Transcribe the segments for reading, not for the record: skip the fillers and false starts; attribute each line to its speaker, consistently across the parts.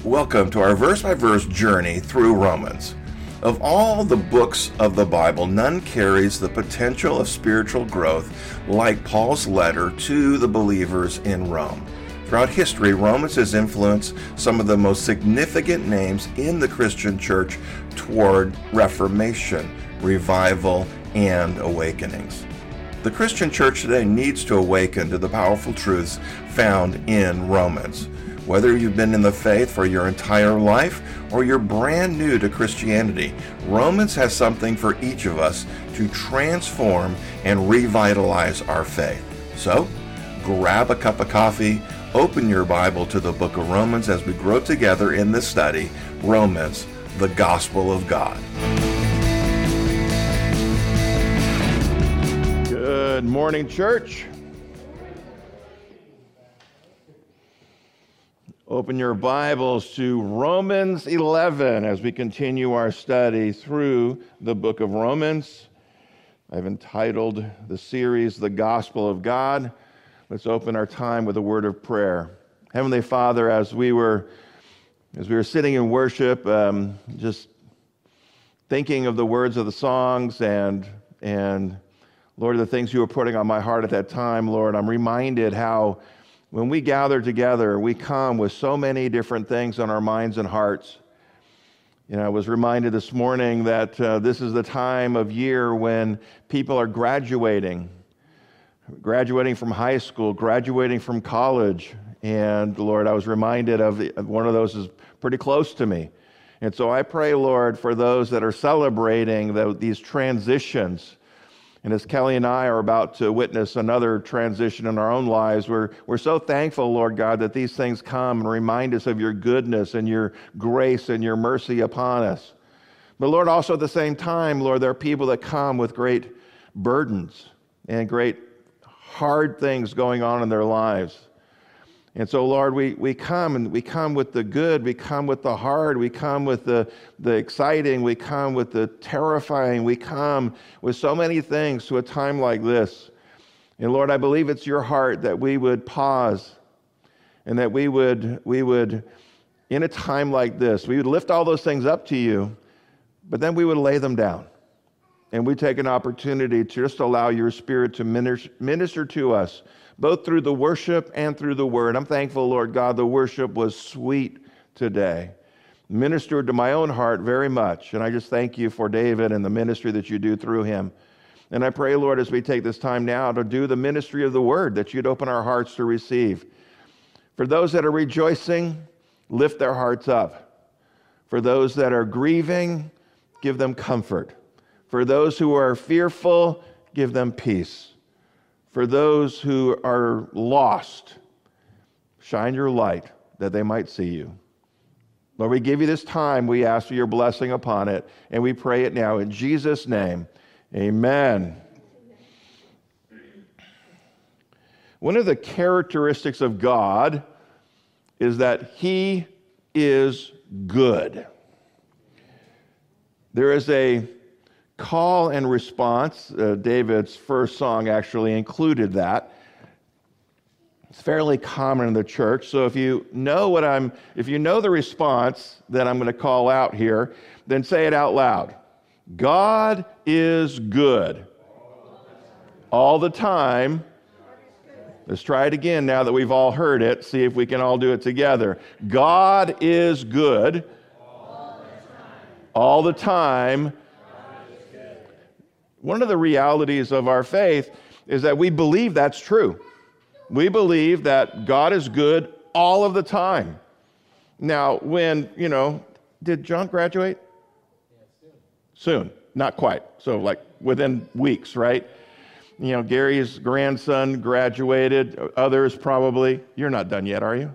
Speaker 1: Welcome to our verse-by-verse journey through Romans. Of all the books of the Bible, none carries the potential of spiritual growth like Paul's letter to the believers in Rome. Throughout history, Romans has influenced some of the most significant names in the Christian church toward reformation, revival, and awakenings. The Christian church today needs to awaken to the powerful truths found in Romans. Whether you've been in the faith for your entire life or you're brand new to Christianity, Romans has something for each of us to transform and revitalize our faith. So, grab a cup of coffee, open your Bible to the book of Romans as we grow together in this study, Romans, the Gospel of God. Good morning, church. Open your Bibles to Romans 11 as we continue our study through the book of Romans. I've entitled the series, The Gospel of God. Let's open our time with a word of prayer. Heavenly Father, as we were sitting in worship, just thinking of the words of the songs and Lord, the things you were putting on my heart at that time, Lord, I'm reminded how when we gather together, we come with so many different things on our minds and hearts. You know, I was reminded this morning that this is the time of year when people are graduating from high school, graduating from college. And Lord, I was reminded of one of those is pretty close to me. And so I pray, Lord, for those that are celebrating these transitions. And as Kelly and I are about to witness another transition in our own lives, we're so thankful, Lord God, that these things come and remind us of your goodness and your grace and your mercy upon us. But Lord, also at the same time, Lord, there are people that come with great burdens and great hard things going on in their lives. And so, Lord, we come with the good, we come with the hard, we come with the exciting, we come with the terrifying, we come with so many things to a time like this. And Lord, I believe it's your heart that we would pause and that we would, in a time like this, we would lift all those things up to you, but then we would lay them down. And we take an opportunity to just allow your Spirit to minister to us, both through the worship and through the word. I'm thankful, Lord God, the worship was sweet today. Ministered to my own heart very much. And I just thank you for David and the ministry that you do through him. And I pray, Lord, as we take this time now to do the ministry of the word, that you'd open our hearts to receive. For those that are rejoicing, lift their hearts up. For those that are grieving, give them comfort. For those who are fearful, give them peace. For those who are lost, shine your light that they might see you. Lord, we give you this time. We ask for your blessing upon it, and we pray it now in Jesus' name. Amen. One of the characteristics of God is that he is good. There is a call and response. David's first song actually included that. It's fairly common in the church. So if you know the response that I'm going to call out here, then say it out loud. God is good. All the time. Let's try it again now that we've all heard it. See if we can all do it together. God is good. All the time. One of the realities of our faith is that we believe that's true. We believe that God is good all of the time. Now, did John graduate? Yeah, soon. Not quite. So like within weeks, right? You know, Gary's grandson graduated. Others probably. You're not done yet, are you?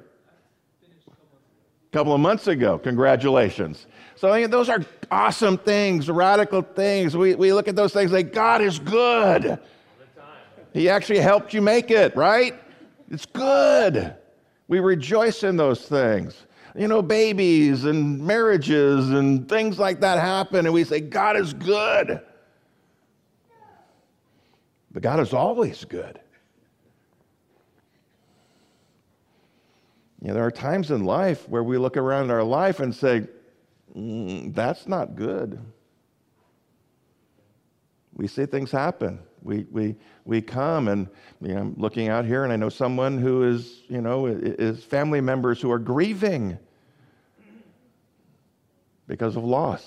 Speaker 1: A couple of months ago. Congratulations. So I think those are awesome things, radical things. We look at those things like, God is good. He actually helped you make it, right? It's good. We rejoice in those things. You know, babies and marriages and things like that happen, and we say, God is good. But God is always good. There are times in life where we look around our life and say, that's not good. We see things happen. We come and I'm looking out here and I know someone who is family members who are grieving because of loss.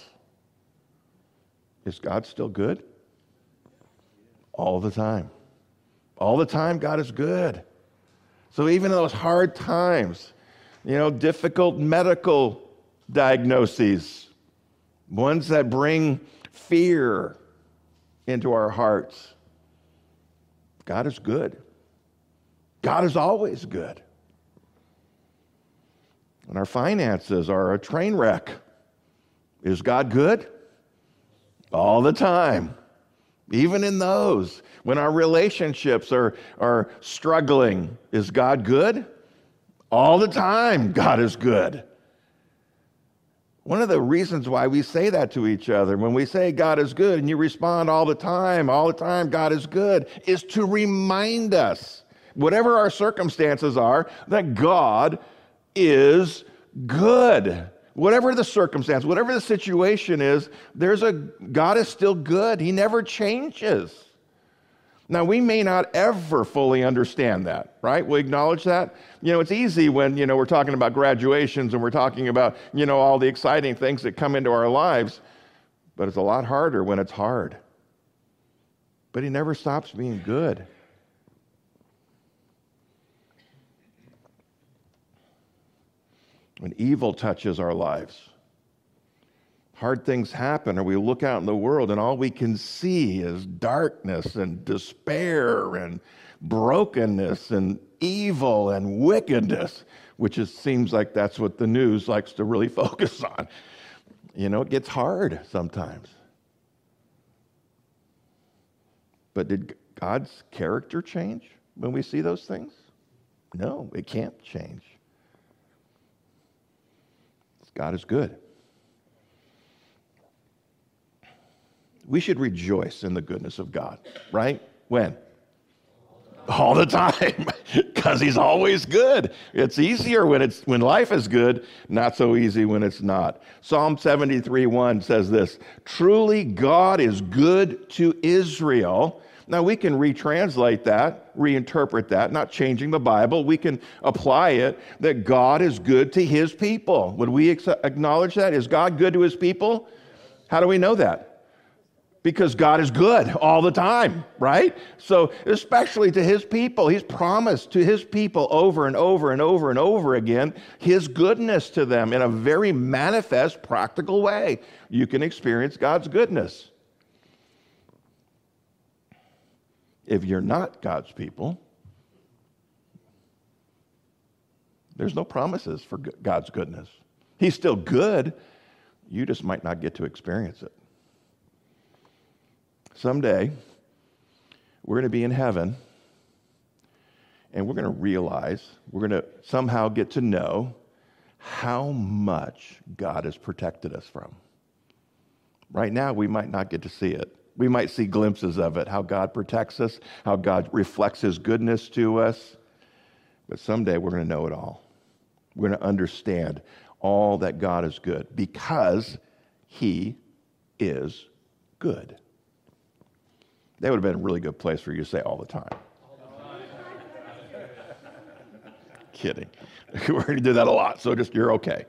Speaker 1: Is God still good? All the time. All the time, God is good. So even in those hard times, difficult medical diagnoses, ones that bring fear into our hearts, God is good. God is always good. When our finances are a train wreck, is God good? All the time. Even in those. When our relationships are struggling, is God good? All the time, God is good. One of the reasons why we say that to each other, when we say God is good and you respond all the time, God is good, is to remind us, whatever our circumstances are, that God is good. Whatever the circumstance, whatever the situation is, God is still good. He never changes. Now, we may not ever fully understand that, right? We acknowledge that. It's easy when, we're talking about graduations and we're talking about, all the exciting things that come into our lives, but it's a lot harder when it's hard. But he never stops being good. When evil touches our lives, hard things happen, or we look out in the world and all we can see is darkness and despair and brokenness and evil and wickedness, which seems like that's what the news likes to really focus on. It gets hard sometimes. But did God's character change when we see those things? No, it can't change. God is good. We should rejoice in the goodness of God, right? When? All the time, because he's always good. It's easier when life is good, not so easy when it's not. Psalm 73:1 says this, "Truly God is good to Israel." Now we can retranslate that, reinterpret that, not changing the Bible. We can apply it that God is good to his people. Would we acknowledge that? Is God good to his people? How do we know that? Because God is good all the time, right? So especially to his people, he's promised to his people over and over and over and over again his goodness to them in a very manifest, practical way. You can experience God's goodness. If you're not God's people, there's no promises for God's goodness. He's still good. You just might not get to experience it. Someday, we're going to be in heaven, and we're going to realize, we're going to somehow get to know how much God has protected us from. Right now, we might not get to see it. We might see glimpses of it, how God protects us, how God reflects his goodness to us. But someday we're going to know it all. We're going to understand all that God is good because he is good. That would have been a really good place for you to say all the time. Kidding. We already did that a lot, so you're okay.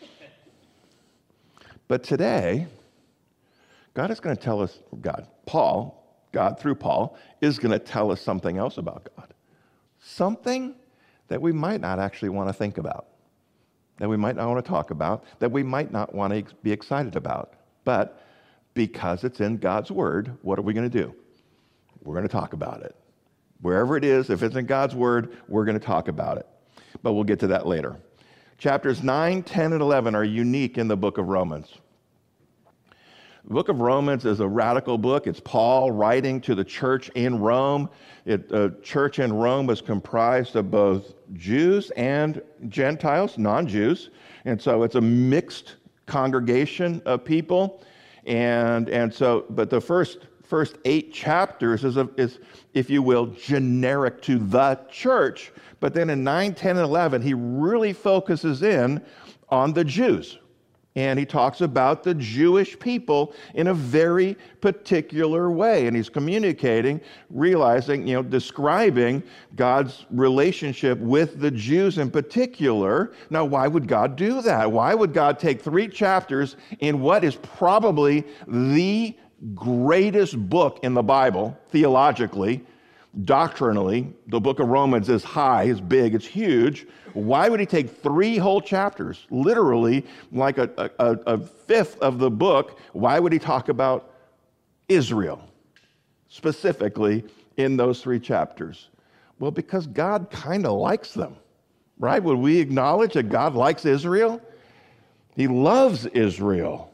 Speaker 1: But today, God is going to tell us, God through Paul, is going to tell us something else about God. Something that we might not actually want to think about, that we might not want to talk about, that we might not want to be excited about. But because it's in God's word, what are we going to do? We're going to talk about it. Wherever it is, if it's in God's word, we're going to talk about it. But we'll get to that later. Chapters 9, 10, and 11 are unique in the book of Romans. The book of Romans is a radical book. It's Paul writing to the church in Rome. The church in Rome was comprised of both Jews and Gentiles, non-Jews. And so it's a mixed congregation of people. But the first first 8 chapters is, if you will, generic to the church. But then in 9, 10, and 11, he really focuses in on the Jews. And he talks about the Jewish people in a very particular way. And he's communicating, realizing, describing God's relationship with the Jews in particular. Now, why would God do that? Why would God take 3 chapters in what is probably the greatest book in the Bible, theologically, doctrinally? The book of Romans is high, it's big, it's huge. Why would he take 3 whole chapters, literally like a fifth of the book? Why would he talk about Israel specifically in those 3 chapters? Well, because God kind of likes them, right? Would we acknowledge that God likes Israel? He loves Israel.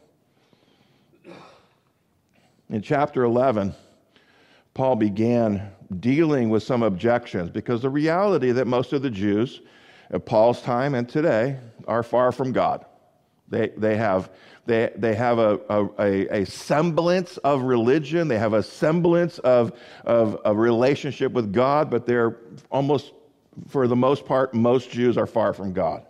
Speaker 1: In chapter 11, Paul began dealing with some objections because the reality that most of the Jews at Paul's time and today are far from God. They have a semblance of religion. They have a semblance of a relationship with God, but they're almost, for the most part, most Jews are far from God.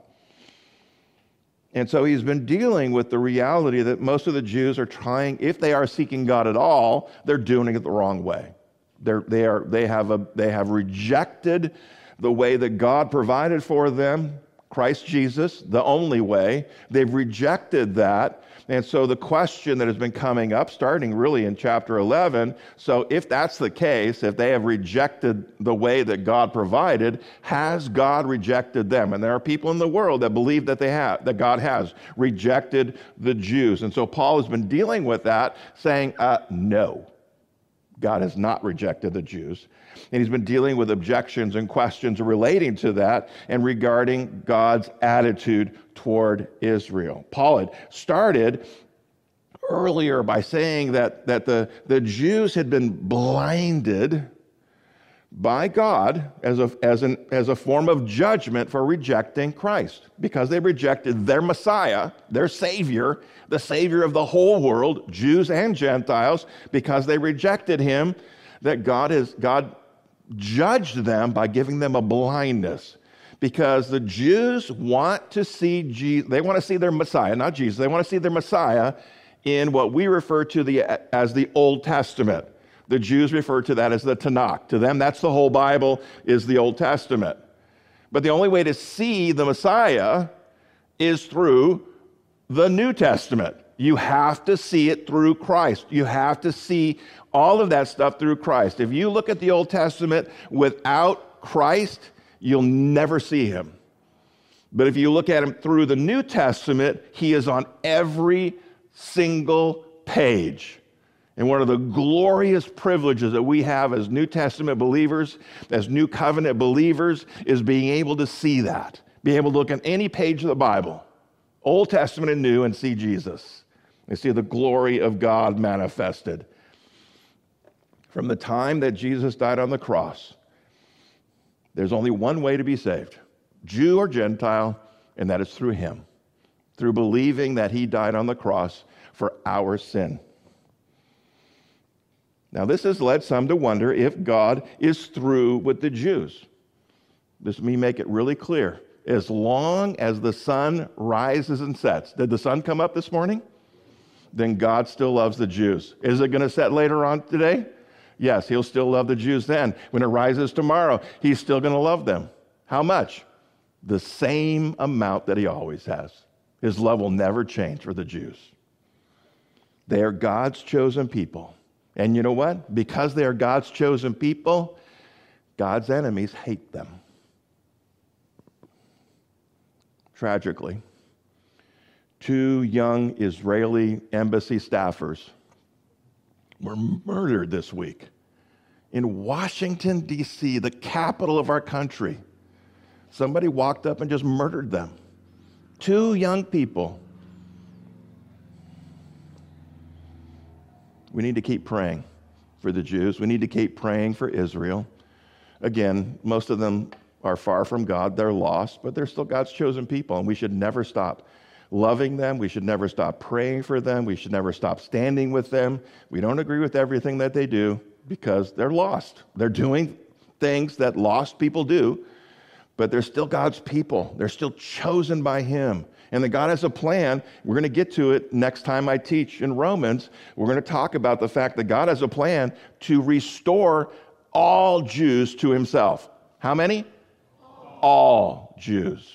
Speaker 1: And so he's been dealing with the reality that most of the Jews are trying, if they are seeking God at all, they're doing it the wrong way. They have rejected the way that God provided for them, Christ Jesus, the only way. They've rejected that. And so the question that has been coming up, starting really in chapter 11, so if that's the case, if they have rejected the way that God provided, has God rejected them? And there are people in the world that believe that that God has rejected the Jews. And so Paul has been dealing with that, saying, no, God has not rejected the Jews. And he's been dealing with objections and questions relating to that and regarding God's attitude toward Israel. Paul had started earlier by saying that the Jews had been blinded by God as a form of judgment for rejecting Christ, because they rejected their Messiah, their Savior, the Savior of the whole world, Jews and Gentiles. Because they rejected him, that God judged them by giving them a blindness. Because the Jews want to see Jesus, they want to see their Messiah, not Jesus, they want to see their Messiah in what we refer to as the Old Testament. The Jews refer to that as the Tanakh. To them, that's the whole Bible, is the Old Testament. But the only way to see the Messiah is through the New Testament. You have to see it through Christ. You have to see all of that stuff through Christ. If you look at the Old Testament without Christ, you'll never see him. But if you look at him through the New Testament, he is on every single page. And one of the glorious privileges that we have as New Testament believers, as New Covenant believers, is being able to see that. Be able to look at any page of the Bible, Old Testament and New, and see Jesus. And see the glory of God manifested. From the time that Jesus died on the cross, there's only one way to be saved, Jew or Gentile, and that is through him, through believing that he died on the cross for our sin. Now, this has led some to wonder if God is through with the Jews. Let me make it really clear. As long as the sun rises and sets, did the sun come up this morning? Then God still loves the Jews. Is it going to set later on today? Yes, he'll still love the Jews then. When it rises tomorrow, he's still going to love them. How much? The same amount that he always has. His love will never change for the Jews. They are God's chosen people. And you know what? Because they are God's chosen people, God's enemies hate them. Tragically, 2 young Israeli embassy staffers were murdered this week in Washington, D.C., the capital of our country. Somebody walked up and just murdered them. 2 young people. We need to keep praying for the Jews. We need to keep praying for Israel. Again, most of them are far from God. They're lost, but they're still God's chosen people, and we should never stop loving them. We should never stop praying for them. We should never stop standing with them. We don't agree with everything that they do because they're lost. They're doing things that lost people do, but they're still God's people. They're still chosen by Him. And that God has a plan. We're going to get to it next time I teach in Romans. We're going to talk about the fact that God has a plan to restore all Jews to Himself. How many? All Jews.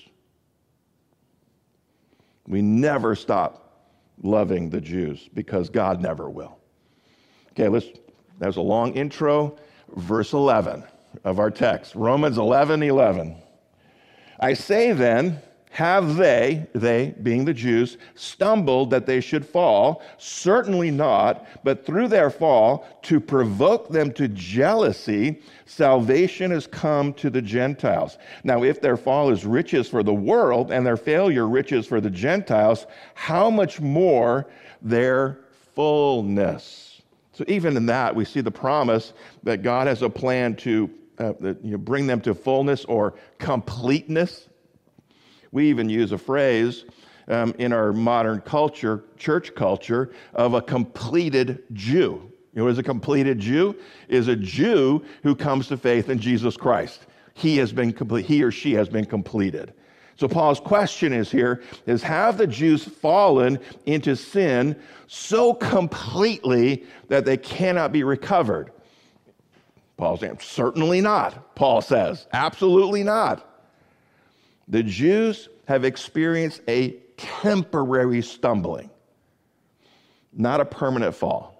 Speaker 1: We never stop loving the Jews because God never will. Okay, that was a long intro. Verse 11 of our text, Romans 11:11. I say then, have they being the Jews, stumbled that they should fall? Certainly not, but through their fall, to provoke them to jealousy, salvation has come to the Gentiles. Now, if their fall is riches for the world and their failure riches for the Gentiles, how much more their fullness? So even in that, we see the promise that God has a plan to bring them to fullness or completeness. We even use a phrase in our modern culture, church culture, of a completed Jew. You know what is a completed Jew? Is a Jew who comes to faith in Jesus Christ. He or she has been completed. So Paul's question is have the Jews fallen into sin so completely that they cannot be recovered? Paul's saying, certainly not, Paul says. Absolutely not. The Jews have experienced a temporary stumbling, not a permanent fall.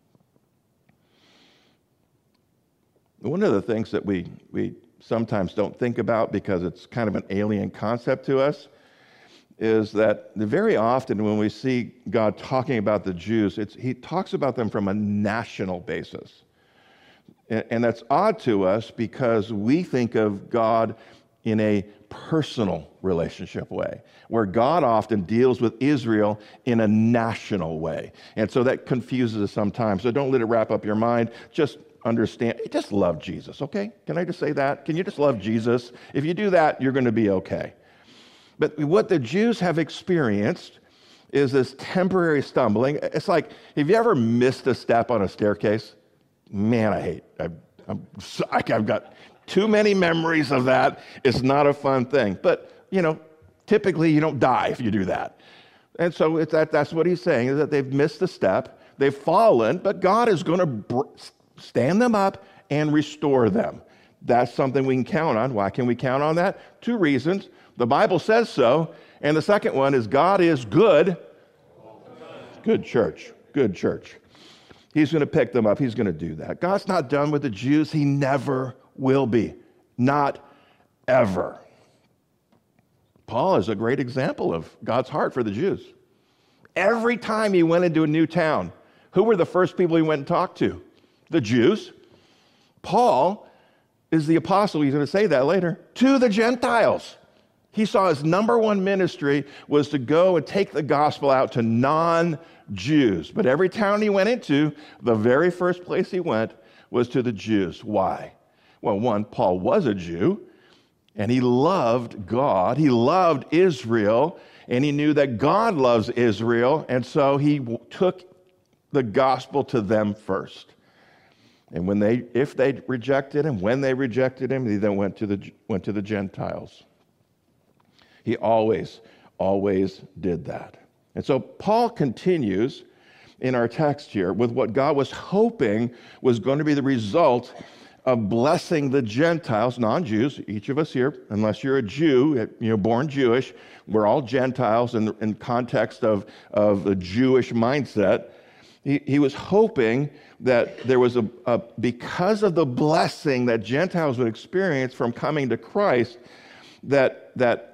Speaker 1: One of the things that we sometimes don't think about because it's kind of an alien concept to us is that very often when we see God talking about the Jews, He talks about them from a national basis. And that's odd to us because we think of God in a personal relationship way, where God often deals with Israel in a national way. And so that confuses us sometimes. So don't let it wrap up your mind. Just understand, just love Jesus, okay? Can I just say that? Can you just love Jesus? If you do that, you're going to be okay. But what the Jews have experienced is this temporary stumbling. It's like, have you ever missed a step on a staircase? Man, I've got too many memories of that. It's not a fun thing. But, typically you don't die if you do that. And so that's what he's saying, is that they've missed a step. They've fallen, but God is going to stand them up and restore them. That's something we can count on. Why can we count on that? 2 reasons. The Bible says so. And the second one is God is good. Good church. Good church. He's going to pick them up. He's going to do that. God's not done with the Jews. He never will be. Not ever. Paul is a great example of God's heart for the Jews. Every time he went into a new town, who were the first people he went and talked to? The Jews. Paul is the apostle, he's going to say that later, to the Gentiles. He saw his number one ministry was to go and take the gospel out to non-Jews. But every town he went into, the very first place he went was to the Jews. Why? Well, one, Paul was a Jew, and he loved God. He loved Israel, and he knew that God loves Israel, and so he took the gospel to them first. And if they rejected him, when they rejected him, he then went to the Gentiles. He always did that. And so Paul continues in our text here with what God was hoping was going to be the result of blessing the Gentiles, non-Jews, each of us here, unless you're a Jew, born Jewish, we're all Gentiles in context of the Jewish mindset. He was hoping that there was because of the blessing that Gentiles would experience from coming to Christ, that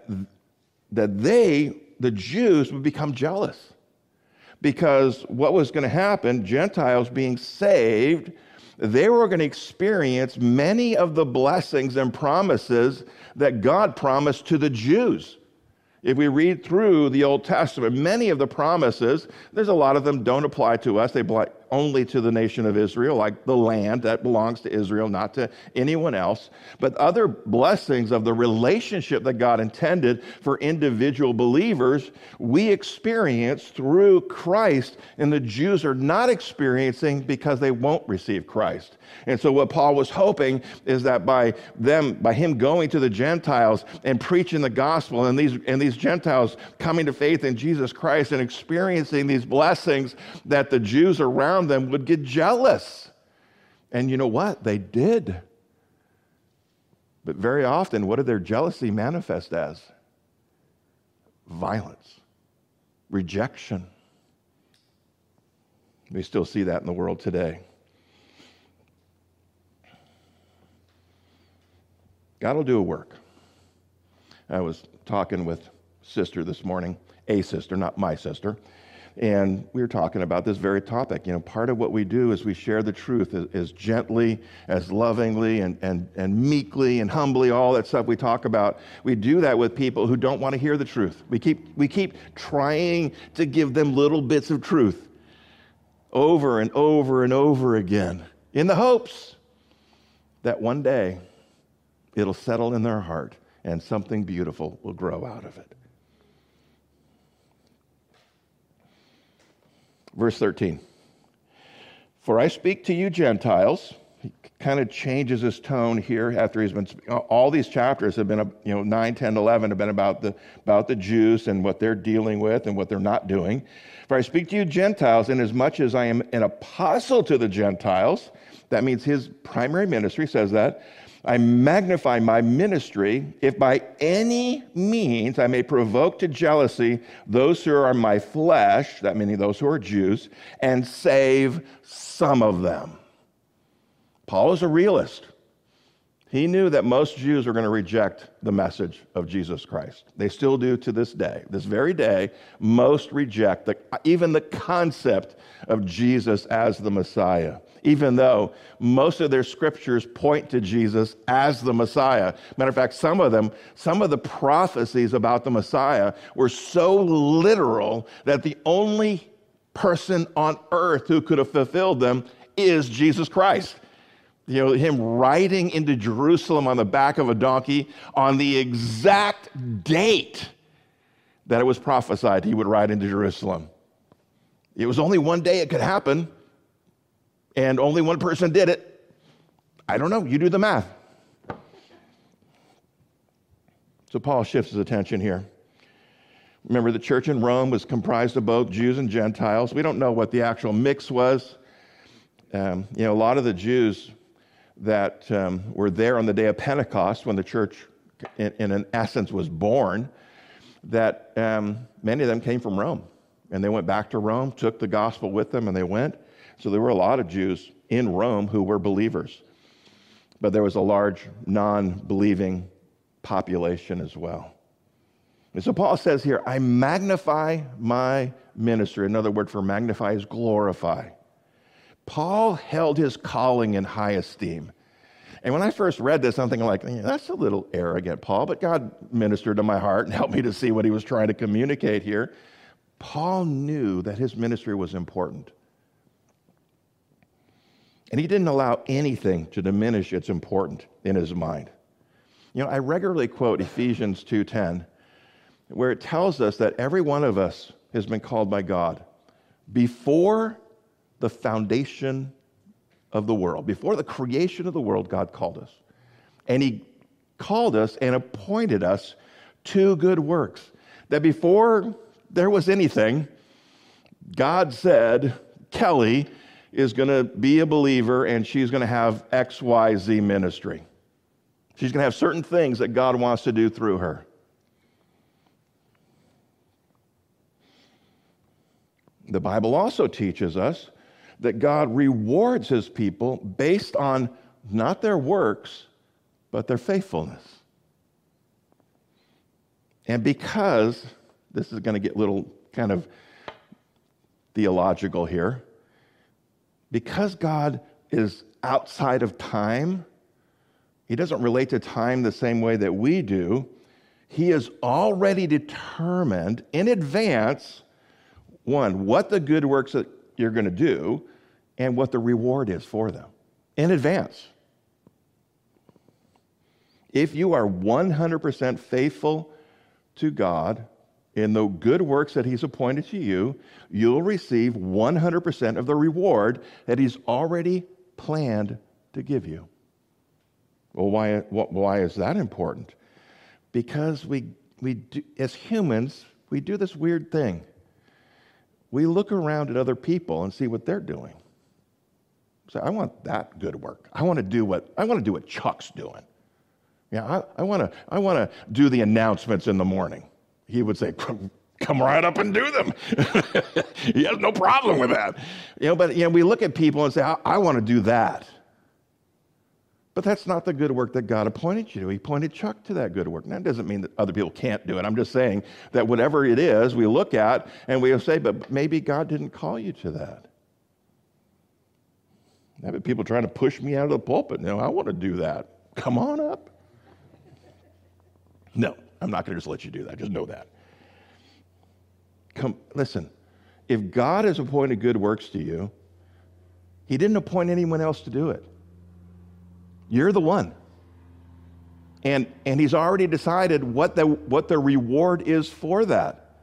Speaker 1: they, the Jews, would become jealous. Because what was going to happen, Gentiles being saved, they were going to experience many of the blessings and promises that God promised to the Jews. If we read through the Old Testament, many of the promises, there's a lot of them don't apply to us. They only to the nation of Israel, like the land that belongs to Israel, not to anyone else, but other blessings of the relationship that God intended for individual believers, we experience through Christ, and the Jews are not experiencing because they won't receive Christ. And so what Paul was hoping is that by him going to the Gentiles and preaching the gospel, and these Gentiles coming to faith in Jesus Christ and experiencing these blessings, that the Jews around them would get jealous. And you know what? They did. But very often, what did their jealousy manifest as? Violence, rejection. We still see that in the world today. God will do a work. I was talking with sister this morning, a sister, not my sister, and we were talking about this very topic. You know, part of what we do is we share the truth as gently, as lovingly, and meekly and humbly, all that stuff we talk about. We do that with people who don't want to hear the truth. We keep trying to give them little bits of truth over and over and over again in the hopes that one day it'll settle in their heart and something beautiful will grow out of it. Verse 13. For I speak to you Gentiles. He kind of changes his tone here after he's been, all these chapters have been, 9, 10, 11 have been about the Jews and what they're dealing with and what they're not doing. For I speak to you Gentiles, inasmuch as I am an apostle to the Gentiles. That means his primary ministry says that. I magnify my ministry, if by any means I may provoke to jealousy those who are my flesh, that meaning those who are Jews, and save some of them. Paul is a realist. He knew that most Jews were going to reject the message of Jesus Christ. They still do to this day. This very day, most reject even the concept of Jesus as the Messiah, even though most of their scriptures point to Jesus as the Messiah. Matter of fact, some of the prophecies about the Messiah were so literal that the only person on earth who could have fulfilled them is Jesus Christ. Him riding into Jerusalem on the back of a donkey on the exact date that it was prophesied he would ride into Jerusalem. It was only one day it could happen, and only one person did it. I don't know. You do the math. So Paul shifts his attention here. Remember, the church in Rome was comprised of both Jews and Gentiles. We don't know what the actual mix was. A lot of the Jews that were there on the day of Pentecost when the church, in an essence, was born, that many of them came from Rome. And they went back to Rome, took the gospel with them, and they went. So there were a lot of Jews in Rome who were believers. But there was a large non-believing population as well. And so Paul says here, I magnify my ministry. Another word for magnify is glorify. Paul held his calling in high esteem. And when I first read this, I'm thinking that's a little arrogant, Paul, but God ministered to my heart and helped me to see what he was trying to communicate here. Paul knew that his ministry was important. And he didn't allow anything to diminish its importance in his mind. I regularly quote Ephesians 2:10, where it tells us that every one of us has been called by God before the foundation of the world. Before the creation of the world, God called us. And he called us and appointed us to good works. That before there was anything, God said, Kelly is going to be a believer and she's going to have XYZ ministry. She's going to have certain things that God wants to do through her. The Bible also teaches us that God rewards his people based on not their works, but their faithfulness. And because, this is going to get a little kind of theological here, because God is outside of time, he doesn't relate to time the same way that we do. He has already determined in advance, one, what the good works that you're going to do, and what the reward is for them in advance. If you are 100% faithful to God in the good works that he's appointed to you, you'll receive 100% of the reward that he's already planned to give you. Well, why is that important? Because we do, as humans, we do this weird thing. We look around at other people and see what they're doing. So I want that good work. I want to do what Chuck's doing. Yeah, I want to do the announcements in the morning. He would say, "Come right up and do them." He has no problem with that. But we look at people and say, "I want to do that." But that's not the good work that God appointed you to. He appointed Chuck to that good work. And that doesn't mean that other people can't do it. I'm just saying that whatever it is, we look at and we say, but maybe God didn't call you to that. I've had people trying to push me out of the pulpit. No, I want to do that. Come on up. No, I'm not going to just let you do that. Just know that. Listen, if God has appointed good works to you, he didn't appoint anyone else to do it. You're the one. And he's already decided what the reward is for that.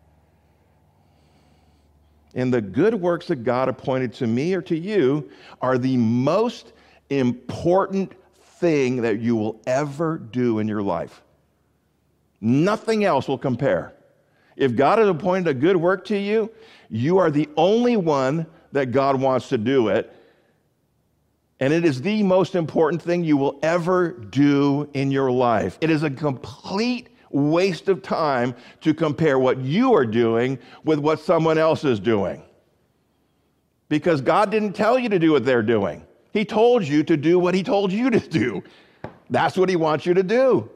Speaker 1: And the good works that God appointed to me or to you are the most important thing that you will ever do in your life. Nothing else will compare. If God has appointed a good work to you, you are the only one that God wants to do it. And it is the most important thing you will ever do in your life. It is a complete waste of time to compare what you are doing with what someone else is doing. Because God didn't tell you to do what they're doing. He told you to do what he told you to do. That's what he wants you to do.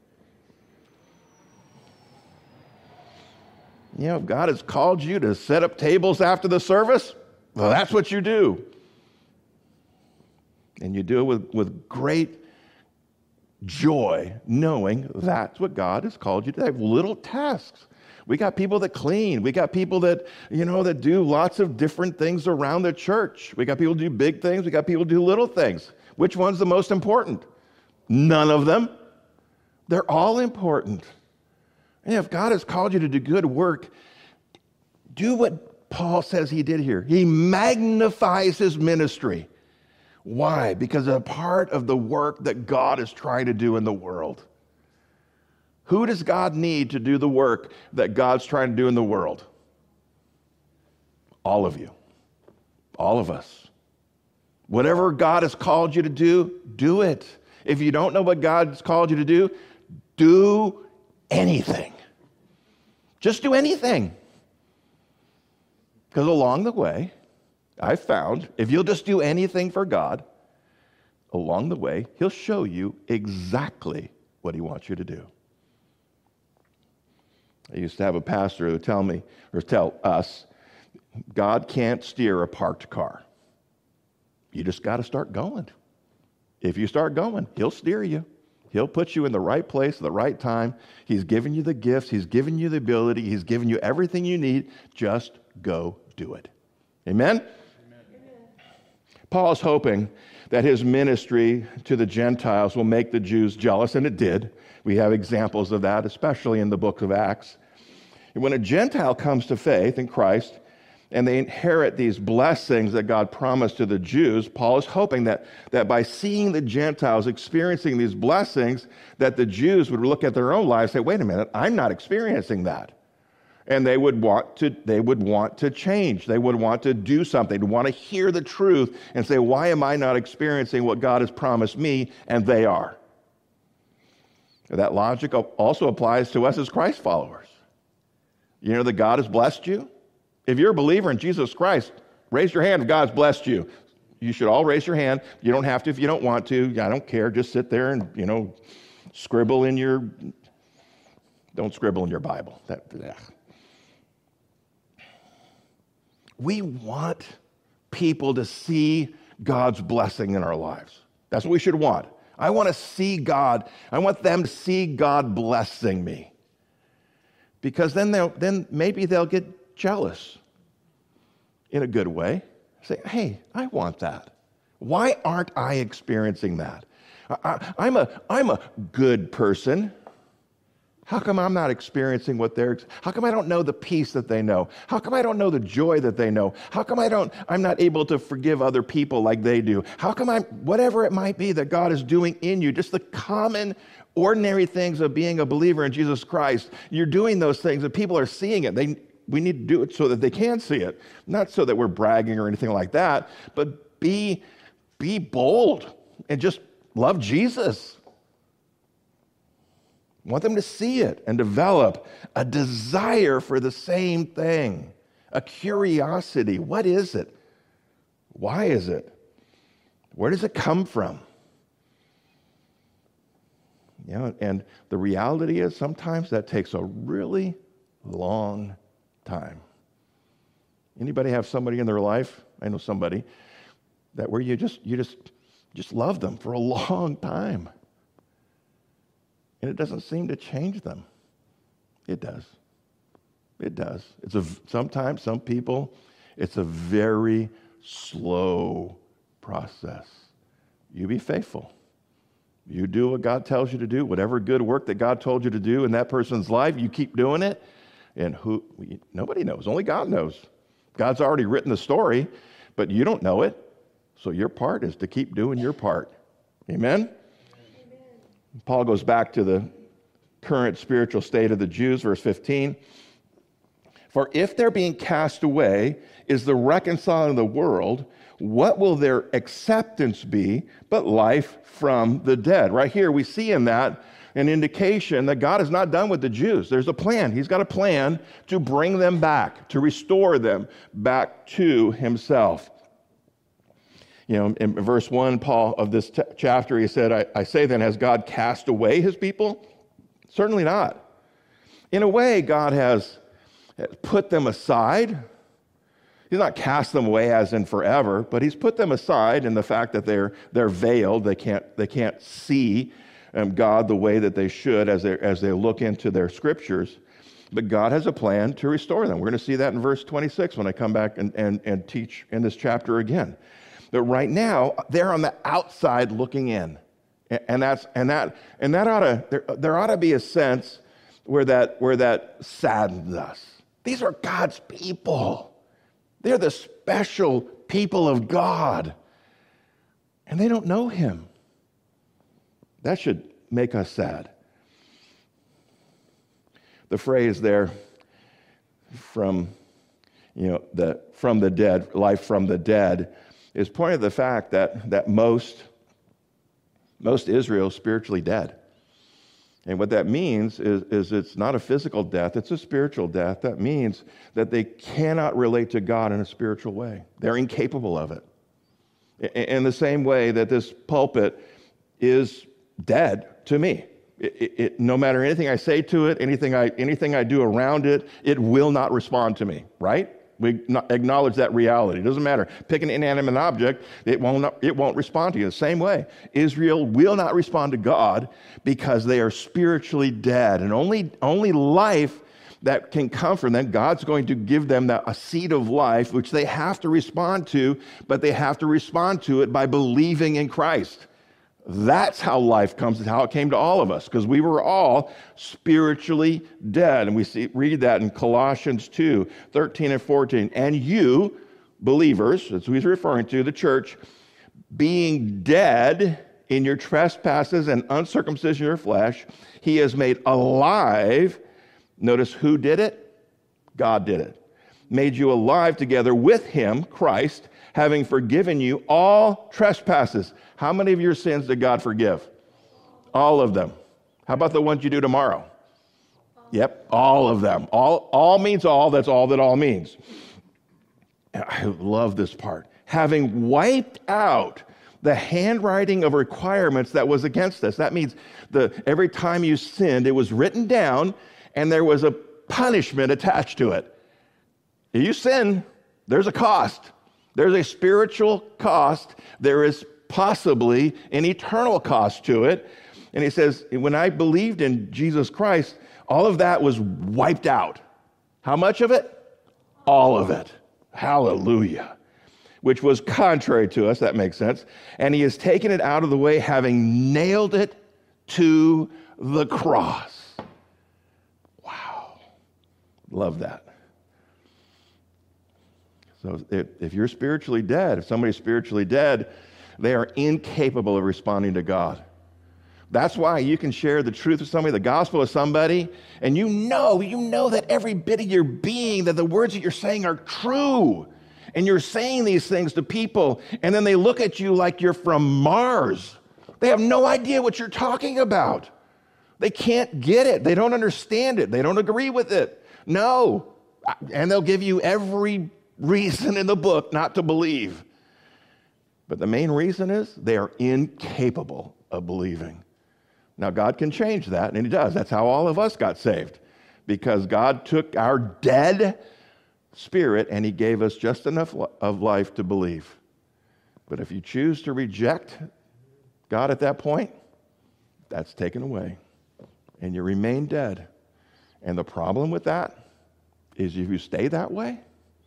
Speaker 1: If God has called you to set up tables after the service, well, that's what you do. And you do it with great joy, knowing that's what God has called you to. They have little tasks. We got people that clean. We got people that, that do lots of different things around the church. We got people who do big things. We got people who do little things. Which one's the most important? None of them. They're all important. And if God has called you to do good work, do what Paul says he did here. He magnifies his ministry. Why? Because a part of the work that God is trying to do in the world. Who does God need to do the work that God's trying to do in the world? All of you. All of us. Whatever God has called you to do it. If you don't know what God's called you to do anything. Just do anything. Because along the way, I've found if you'll just do anything for God, along the way, he'll show you exactly what he wants you to do. I used to have a pastor who would tell us, God can't steer a parked car. You just got to start going. If you start going, he'll steer you. He'll put you in the right place at the right time. He's given you the gifts. He's given you the ability. He's given you everything you need. Just go do it. Amen? Paul is hoping that his ministry to the Gentiles will make the Jews jealous, and it did. We have examples of that, especially in the book of Acts. And when a Gentile comes to faith in Christ and they inherit these blessings that God promised to the Jews, Paul is hoping that by seeing the Gentiles experiencing these blessings, that the Jews would look at their own lives and say, wait a minute, I'm not experiencing that. And they would want to change. They would want to do something, to want to hear the truth and say, why am I not experiencing what God has promised me? And they are. That logic also applies to us as Christ followers. You know that God has blessed you? If you're a believer in Jesus Christ, raise your hand if God's blessed you. You should all raise your hand. You don't have to if you don't want to. I don't care. Just sit there and, scribble in your... Don't scribble in your Bible. We want people to see God's blessing in our lives. That's what we should want. I want to see God. I want them to see God blessing me. Because then maybe they'll get jealous in a good way. Say, hey, I want that. Why aren't I experiencing that? I'm a good person. How come I'm not experiencing what how come I don't know the peace that they know? How come I don't know the joy that they know? How come I'm not able to forgive other people like they do? How come whatever it might be that God is doing in you, just the common, ordinary things of being a believer in Jesus Christ, you're doing those things and people are seeing it. We need to do it so that they can see it. Not so that we're bragging or anything like that, but be bold and just love Jesus. Want them to see it and develop a desire for the same thing, a curiosity. What is it? Why is it? Where does it come from? And the reality is sometimes that takes a really long time. Anybody have somebody in their life? I know somebody that where you just love them for a long time. And it doesn't seem to change them. It does. It does. Sometimes, some people, it's a very slow process. You be faithful. You do what God tells you to do, whatever good work that God told you to do in that person's life, you keep doing it. And nobody knows. Only God knows. God's already written the story, but you don't know it. So your part is to keep doing your part. Amen? Paul goes back to the current spiritual state of the Jews, verse 15. For if their being cast away is the reconciling of the world, what will their acceptance be but life from the dead? Right here we see in that an indication that God is not done with the Jews. There's a plan. He's got a plan to bring them back, to restore them back to himself. In verse 1, Paul, of this chapter, he said, I say then, has God cast away his people? Certainly not. In a way, God has put them aside. He's not cast them away as in forever, but he's put them aside in the fact that they're veiled. They can't see God the way that they should as they look into their scriptures. But God has a plan to restore them. We're going to see that in verse 26 when I come back and teach in this chapter again. But right now, they're on the outside looking in. And there ought to be a sense where that saddens us. These are God's people. They're the special people of God. And they don't know him. That should make us sad. The phrase there from the dead, life from the dead, is pointing to the fact that most Israel is spiritually dead. And what that means is it's not a physical death, it's a spiritual death. That means that they cannot relate to God in a spiritual way. They're incapable of it. In the same way that this pulpit is dead to me. No matter anything I say to it, anything I do around it, it will not respond to me, right? We acknowledge that reality. It doesn't matter. Pick an inanimate object, it won't respond to you. The same way, Israel will not respond to God because they are spiritually dead. And only life that can come from them, God's going to give them a seed of life, which they have to respond to, but they have to respond to it by believing in Christ. That's how life comes, how it came to all of us, because we were all spiritually dead. And we read that in Colossians 2, 13 and 14. And you, believers, that's who he's referring to, the church, being dead in your trespasses and uncircumcision of your flesh, he has made alive. Notice who did it? God did it. Made you alive together with him, Christ, having forgiven you all trespasses. How many of your sins did God forgive? All of them. How about the ones you do tomorrow? Yep, all of them. All means all. That's all that all means. I love this part. Having wiped out the handwriting of requirements that was against us. That means every time you sinned, it was written down and there was a punishment attached to it. If you sin, there's a cost. There's a spiritual cost. There is possibly an eternal cost to it. And he says, when I believed in Jesus Christ, all of that was wiped out. How much of it? All of it. Hallelujah. which was contrary to us, that makes sense, and he has taken it out of the way, having nailed it to the cross. Wow. Love that. So if you're spiritually dead, if somebody's spiritually dead, they are incapable of responding to God. That's why you can share the truth with somebody, the gospel with somebody, and you know that every bit of your being, that the words that you're saying are true. And you're saying these things to people, and then they look at you like you're from Mars. They have no idea what you're talking about. They can't get it. They don't understand it. They don't agree with it. No. And they'll give you every reason in the book not to believe. But the main reason is they are incapable of believing. Now, God can change that, and he does. That's how all of us got saved, because God took our dead spirit and he gave us just enough of life to believe. But if you choose to reject God at that point, that's taken away, and you remain dead. And the problem with that is if you stay that way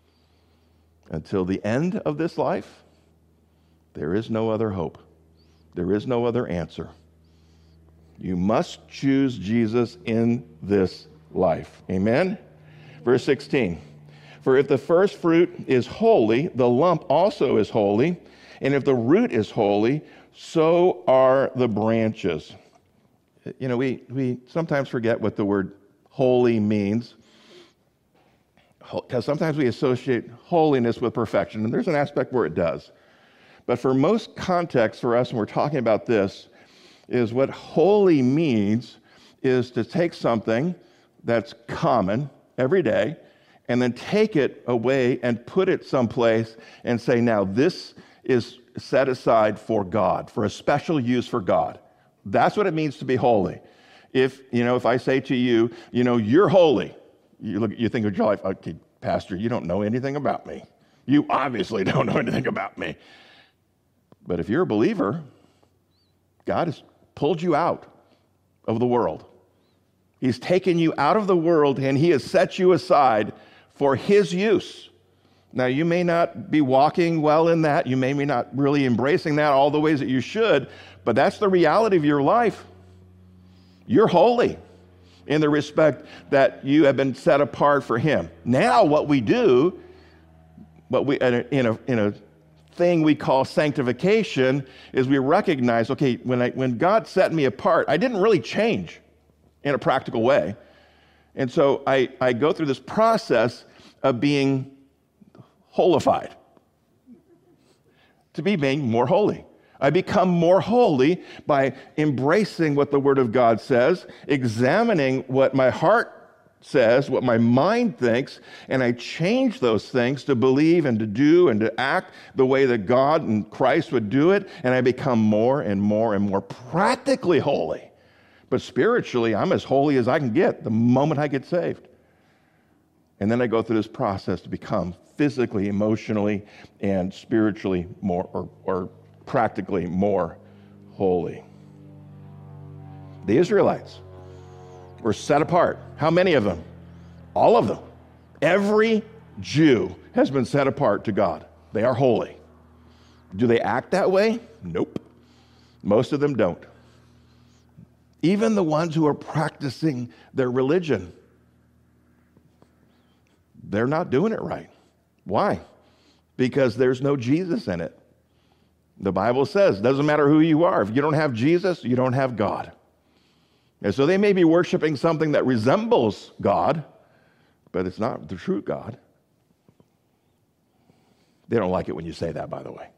Speaker 1: until the end of this life, there is no other hope. There is no other answer. You must choose Jesus in this life. Amen? Verse 16. For if the first fruit is holy, the lump also is holy. And if the root is holy, so are the branches. You know, we sometimes forget what the word holy means, because sometimes we associate holiness with perfection. And there's an aspect where it does. But for most context for us when we're talking about this, is what holy means is to take something that's common every day and then take it away and put it someplace and say, now this is set aside for God, for a special use for God. That's what it means to be holy. If I say to you, you're holy, you think of your life, okay, Pastor, you don't know anything about me. You obviously don't know anything about me. But if you're a believer, God has pulled you out of the world. He's taken you out of the world and he has set you aside for his use. Now, you may not be walking well in that. You may be not really embracing that all the ways that you should, but that's the reality of your life. You're holy in the respect that you have been set apart for him. Now, what we do, in a thing we call sanctification, is we recognize, okay, when God set me apart, I didn't really change in a practical way. And so I go through this process of being holified, to be made more holy. I become more holy by embracing what the Word of God says, examining what my heart says, what my mind thinks, and I change those things to believe and to do and to act the way that God and Christ would do it, and I become more and more and more practically holy. But spiritually, I'm as holy as I can get the moment I get saved. And then I go through this process to become physically, emotionally, and spiritually more, or practically more holy. The Israelites were set apart. How many of them? All of them. Every Jew has been set apart to God. They are holy. Do they act that way? Nope. Most of them don't. Even the ones who are practicing their religion, they're not doing it right. Why? Because there's no Jesus in it. The Bible says, it doesn't matter who you are. If you don't have Jesus, you don't have God. And so they may be worshiping something that resembles God, but it's not the true God. They don't like it when you say that, by the way.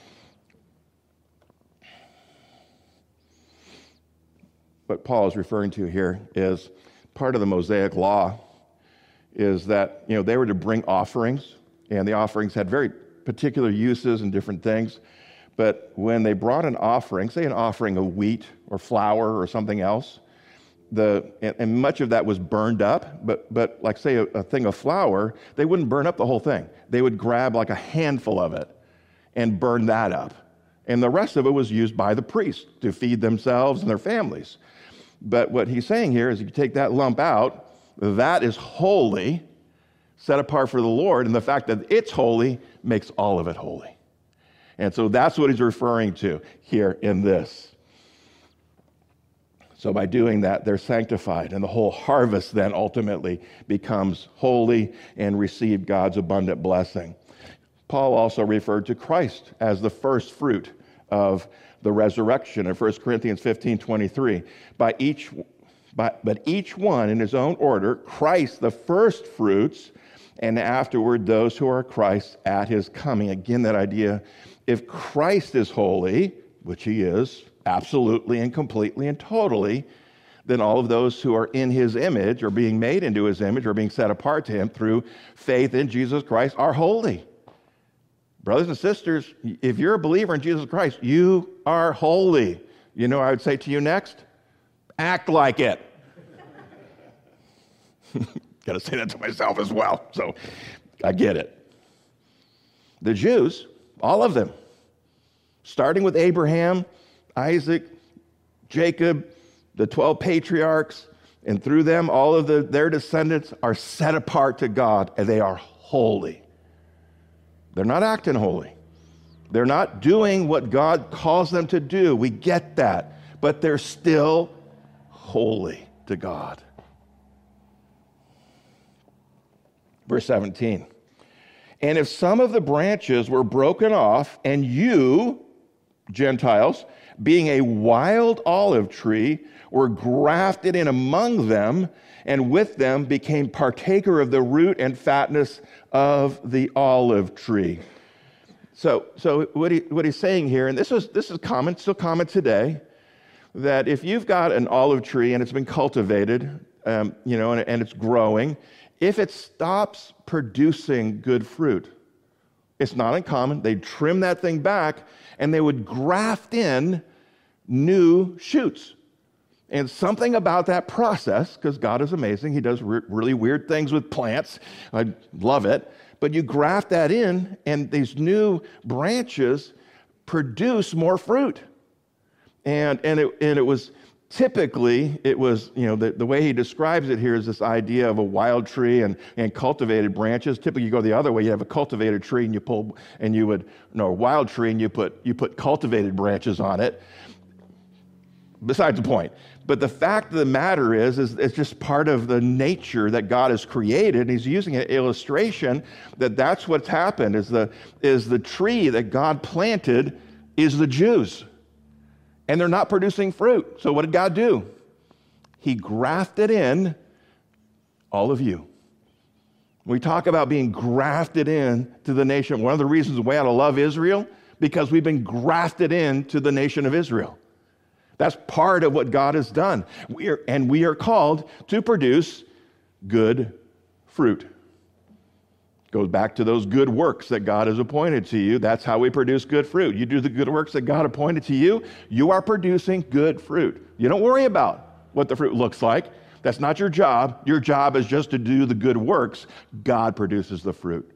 Speaker 1: What Paul is referring to here is part of the Mosaic law is that, they were to bring offerings, and the offerings had very particular uses and different things. But when they brought an offering, say an offering of wheat or flour or something else, and much of that was burned up, but like say a thing of flour, they wouldn't burn up the whole thing. They would grab like a handful of it and burn that up. And the rest of it was used by the priests to feed themselves and their families. But what he's saying here is if you take that lump out, that is holy, set apart for the Lord, and the fact that it's holy makes all of it holy. And so that's what he's referring to here in this. So by doing that, they're sanctified, and the whole harvest then ultimately becomes holy and receive God's abundant blessing. Paul also referred to Christ as the first fruit of the resurrection in 1 Corinthians 15:23. But each one in his own order, Christ the first fruits, and afterward those who are Christ at his coming. Again, that idea, if Christ is holy, which he is, absolutely and completely and totally, then all of those who are in his image or being made into his image or being set apart to him through faith in Jesus Christ are holy. Brothers and sisters, if you're a believer in Jesus Christ, you are holy. You know what I would say to you next? Act like it. Got to say that to myself as well, so I get it. The Jews, all of them, starting with Abraham, Isaac, Jacob, the 12 patriarchs, and through them, all of their descendants are set apart to God, and they are holy. They're not acting holy. They're not doing what God calls them to do. We get that. But they're still holy to God. Verse 17. And if some of the branches were broken off, and you, Gentiles, being a wild olive tree, were grafted in among them, and with them became partaker of the root and fatness of the olive tree. So what he's saying here, and this is common, still common today, that if you've got an olive tree and it's been cultivated, and it's growing, if it stops producing good fruit, it's not uncommon. They'd trim that thing back and they would graft in new shoots. And something about that process, because God is amazing, he does really weird things with plants. I love it. But you graft that in, and these new branches produce more fruit. And it was typically, the way he describes it here is this idea of a wild tree and cultivated branches. Typically, you go the other way. You have a cultivated tree, and a wild tree, and you put cultivated branches on it. Besides the point. But the fact of the matter is it's just part of the nature that God has created. And he's using an illustration that's what's happened, is the tree that God planted is the Jews. And they're not producing fruit. So what did God do? He grafted in all of you. When we talk about being grafted in to the nation, one of the reasons we ought to love Israel, because we've been grafted into the nation of Israel. That's part of what God has done. We are called to produce good fruit. Goes back to those good works that God has appointed to you. That's how we produce good fruit. You do the good works that God appointed to you, you are producing good fruit. You don't worry about what the fruit looks like. That's not your job. Your job is just to do the good works. God produces the fruit.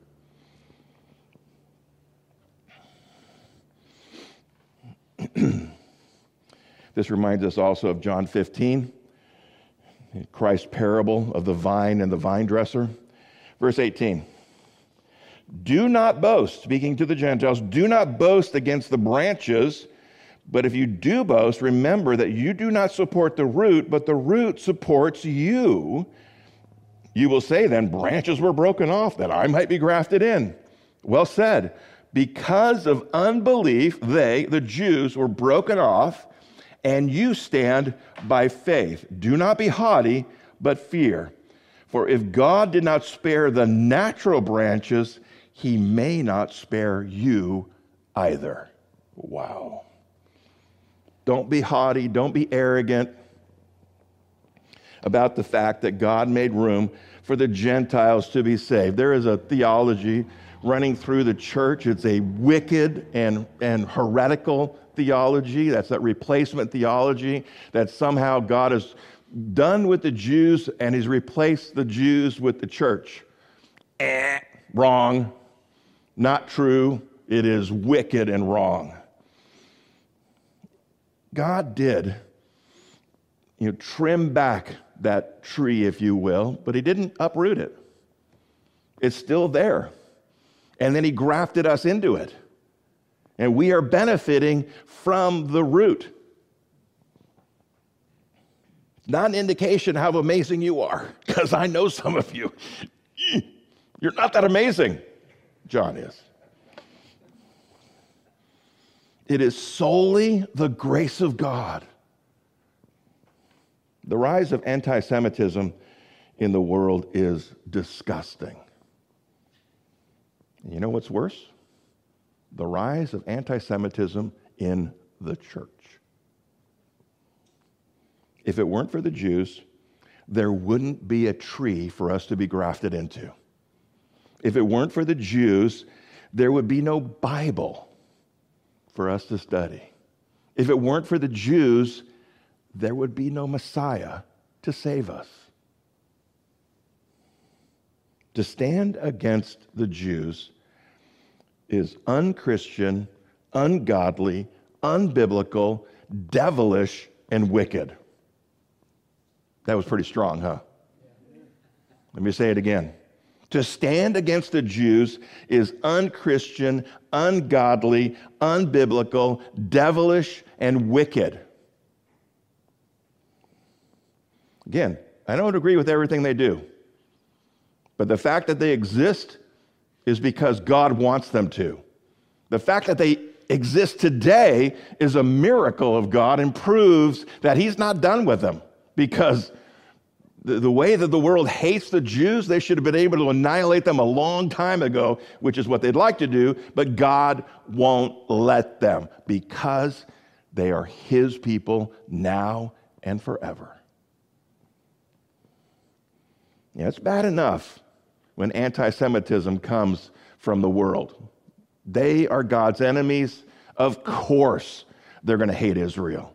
Speaker 1: This reminds us also of John 15, Christ's parable of the vine and the vine dresser. Verse 18, do not boast, speaking to the Gentiles, do not boast against the branches, but if you do boast, remember that you do not support the root, but the root supports you. You will say then, branches were broken off that I might be grafted in. Well said. Because of unbelief, they, the Jews, were broken off, and you stand by faith. Do not be haughty, but fear. For if God did not spare the natural branches, he may not spare you either. Wow. Don't be haughty, don't be arrogant about the fact that God made room for the Gentiles to be saved. There is a theology running through the church. It's a wicked and heretical theology. That's that replacement theology, that somehow God is done with the Jews and he's replaced the Jews with the church. Wrong. Not true. It is wicked and wrong. God did, trim back that tree, if you will, but he didn't uproot it. It's still there. And then he grafted us into it. And we are benefiting from the root. Not an indication how amazing you are, because I know some of you. You're not that amazing. John is. It is solely the grace of God. The rise of anti-Semitism in the world is disgusting. And you know what's worse? The rise of anti-Semitism in the church. If it weren't for the Jews, there wouldn't be a tree for us to be grafted into. If it weren't for the Jews, there would be no Bible for us to study. If it weren't for the Jews, there would be no Messiah to save us. To stand against the Jews is unchristian, ungodly, unbiblical, devilish, and wicked. That was pretty strong, huh? Let me say it again. To stand against the Jews is unchristian, ungodly, unbiblical, devilish, and wicked. Again, I don't agree with everything they do, but the fact that they exist is because God wants them to. The fact that they exist today is a miracle of God and proves that he's not done with them, because the way that the world hates the Jews, they should have been able to annihilate them a long time ago, which is what they'd like to do, but God won't let them because they are his people now and forever. Yeah, it's bad enough when anti-Semitism comes from the world. They are God's enemies. Of course, they're going to hate Israel.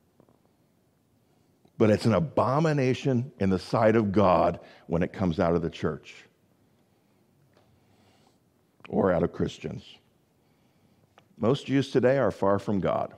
Speaker 1: But it's an abomination in the sight of God when it comes out of the church or out of Christians. Most Jews today are far from God.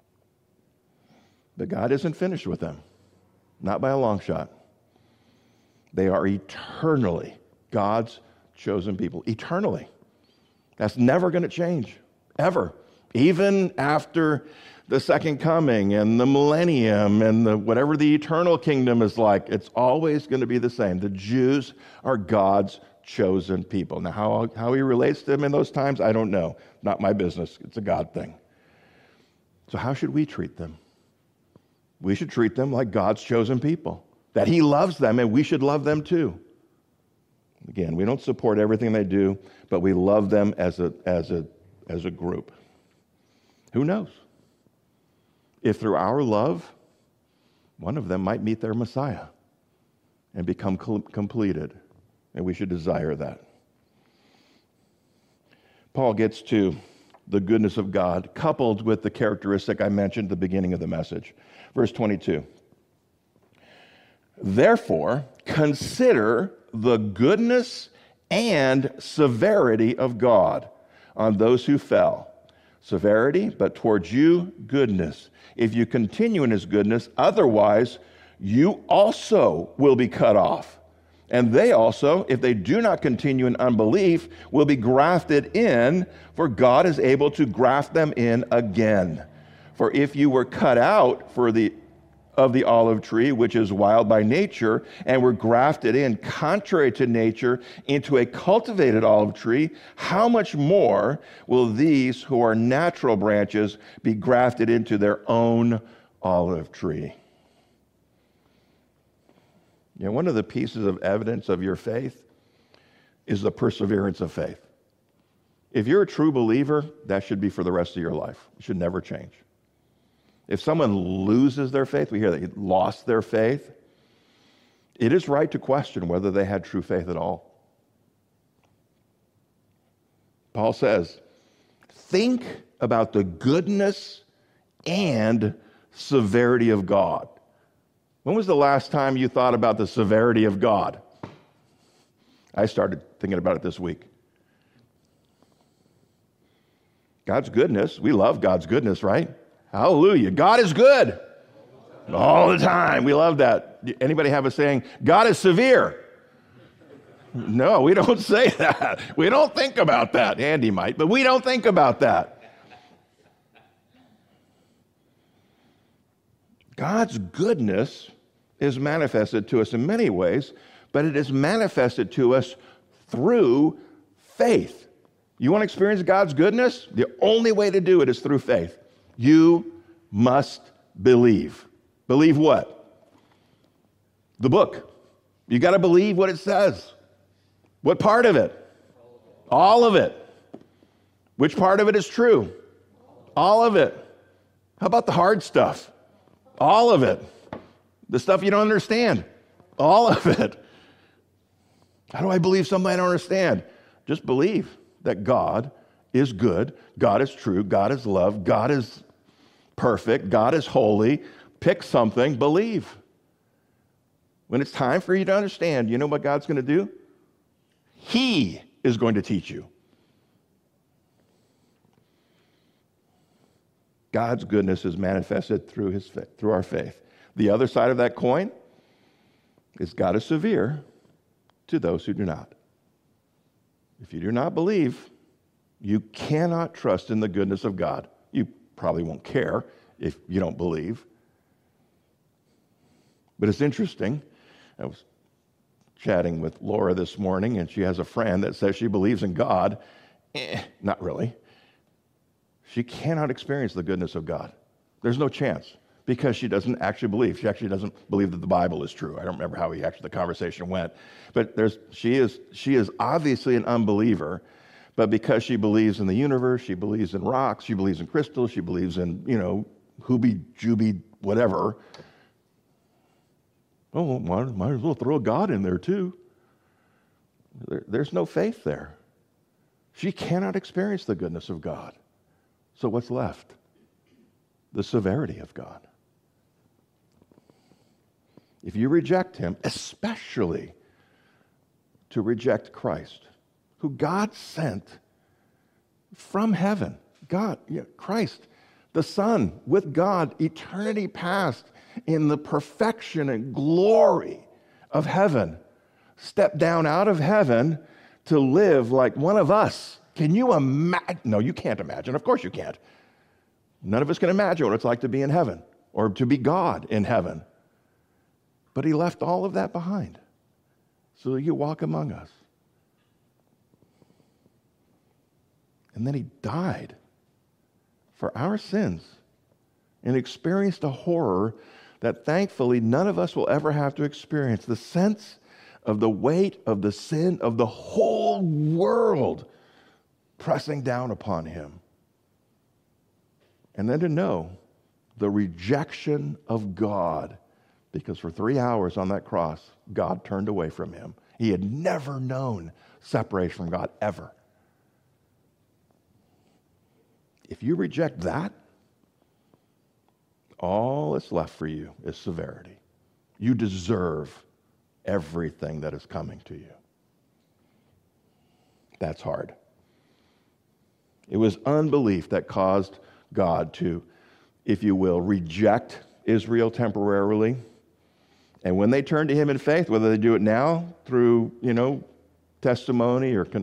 Speaker 1: But God isn't finished with them, not by a long shot. They are eternally God's chosen people, eternally. That's never going to change, ever. Even after the second coming and the millennium and whatever the eternal kingdom is like, it's always going to be the same. The Jews are God's chosen people. Now, how he relates to them in those times, I don't know. Not my business. It's a God thing. So how should we treat them? We should treat them like God's chosen people, that he loves them and we should love them too. Again, we don't support everything they do, but we love them as a group. Who knows? If through our love, one of them might meet their Messiah and become completed, and we should desire that. Paul gets to the goodness of God, coupled with the characteristic I mentioned at the beginning of the message. Verse 22. Therefore, consider the goodness and severity of God on those who fell. Severity, but towards you, goodness. If you continue in his goodness, otherwise you also will be cut off. And they also, if they do not continue in unbelief, will be grafted in, for God is able to graft them in again. For if you were cut out of the olive tree, which is wild by nature, and were grafted in, contrary to nature, into a cultivated olive tree, how much more will these who are natural branches be grafted into their own olive tree? You know, one of the pieces of evidence of your faith is the perseverance of faith. If you're a true believer, that should be for the rest of your life. It should never change. If someone loses their faith, we hear that he lost their faith, it is right to question whether they had true faith at all. Paul says, think about the goodness and severity of God. When was the last time you thought about the severity of God? I started thinking about it this week. God's goodness, we love God's goodness, right? Hallelujah. God is good all the time. We love that. Anybody have a saying, God is severe? No, we don't say that. We don't think about that. Andy might, but we don't think about that. God's goodness is manifested to us in many ways, but it is manifested to us through faith. You want to experience God's goodness? The only way to do it is through faith. You must believe. Believe what? The book. You got to believe what it says. What part of it? All of it. Which part of it is true? All of it. How about the hard stuff? All of it. The stuff you don't understand. All of it. How do I believe something I don't understand? Just believe that God is good, God is true, God is love, God is perfect, God is holy. Pick something, believe. When it's time for you to understand, you know what God's going to do? He is going to teach you. God's goodness is manifested through our faith. The other side of that coin is God is severe to those who do not. If you do not believe, you cannot trust in the goodness of God. You probably won't care if you don't believe. But it's interesting. I was chatting with Laura this morning, and she has a friend that says she believes in God. Not really. She cannot experience the goodness of God. There's no chance because she doesn't actually believe. She actually doesn't believe that the Bible is true. I don't remember how the conversation went. But she is obviously an unbeliever, but because she believes in the universe, she believes in rocks, she believes in crystals, she believes in, hooby-jooby, whatever. Oh, might as well throw God in there too. There's no faith there. She cannot experience the goodness of God. So what's left? The severity of God. If you reject him, especially to reject Christ, who God sent from heaven, Christ, the Son, with God, eternity past, in the perfection and glory of heaven, stepped down out of heaven to live like one of us. Can you imagine? No, you can't imagine. Of course you can't. None of us can imagine what it's like to be in heaven or to be God in heaven. But he left all of that behind so that you walk among us. And then he died for our sins and experienced a horror that thankfully none of us will ever have to experience. The sense of the weight of the sin of the whole world pressing down upon him. And then to know the rejection of God, because for 3 hours on that cross, God turned away from him. He had never known separation from God, ever. If you reject that, all that's left for you is severity. You deserve everything that is coming to you. That's hard. It was unbelief that caused God to, if you will, reject Israel temporarily. And when they turn to him in faith, whether they do it now through, testimony or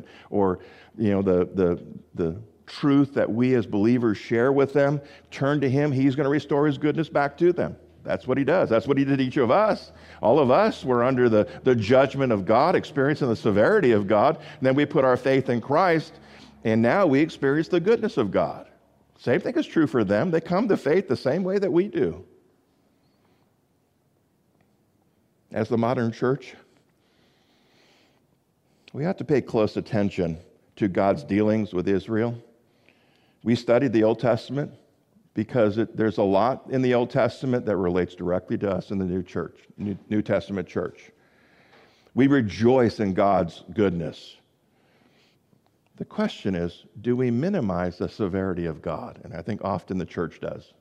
Speaker 1: the truth that we as believers share with them, turn to him, he's going to restore his goodness back to them. That's what he does. That's what he did to each of us. All of us were under the judgment of God, experiencing the severity of God. And then we put our faith in Christ, and now we experience the goodness of God. Same thing is true for them. They come to faith the same way that we do. As the modern church, we have to pay close attention to God's dealings with Israel. We studied the Old Testament because there's a lot in the Old Testament that relates directly to us in the New Testament church. We rejoice in God's goodness. The question is, do we minimize the severity of God? And I think often the church does.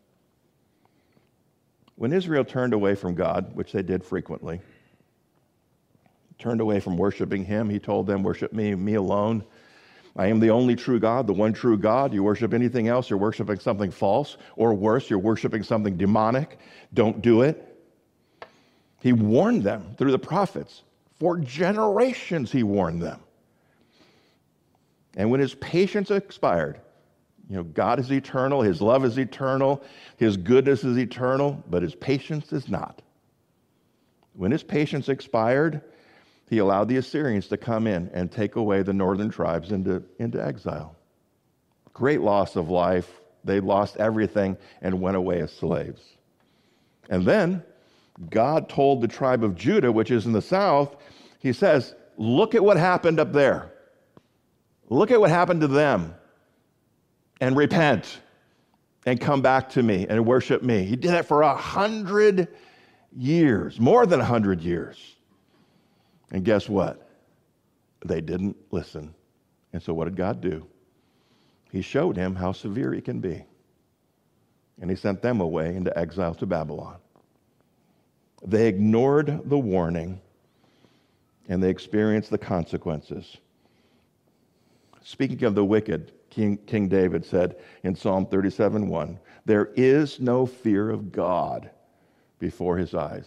Speaker 1: When Israel turned away from God, which they did frequently, turned away from worshiping him, he told them, worship me alone. I am the only true God, the one true God. You worship anything else, you're worshiping something false, or worse, you're worshiping something demonic. Don't do it. He warned them through the prophets For generations he warned them. And when his patience expired, God is eternal, his love is eternal, his goodness is eternal, but his patience is not. When his patience expired, he allowed the Assyrians to come in and take away the northern tribes into exile. Great loss of life. They lost everything and went away as slaves. And then God told the tribe of Judah, which is in the south, he says, look at what happened up there. Look at what happened to them. And repent and come back to me and worship me. He did that for 100 years, more than 100 years. And guess what? They didn't listen. And so what did God do? He showed him how severe he can be. And he sent them away into exile to Babylon. They ignored the warning, and they experienced the consequences. Speaking of the wicked, King David said in Psalm 37:1, there is no fear of God before his eyes.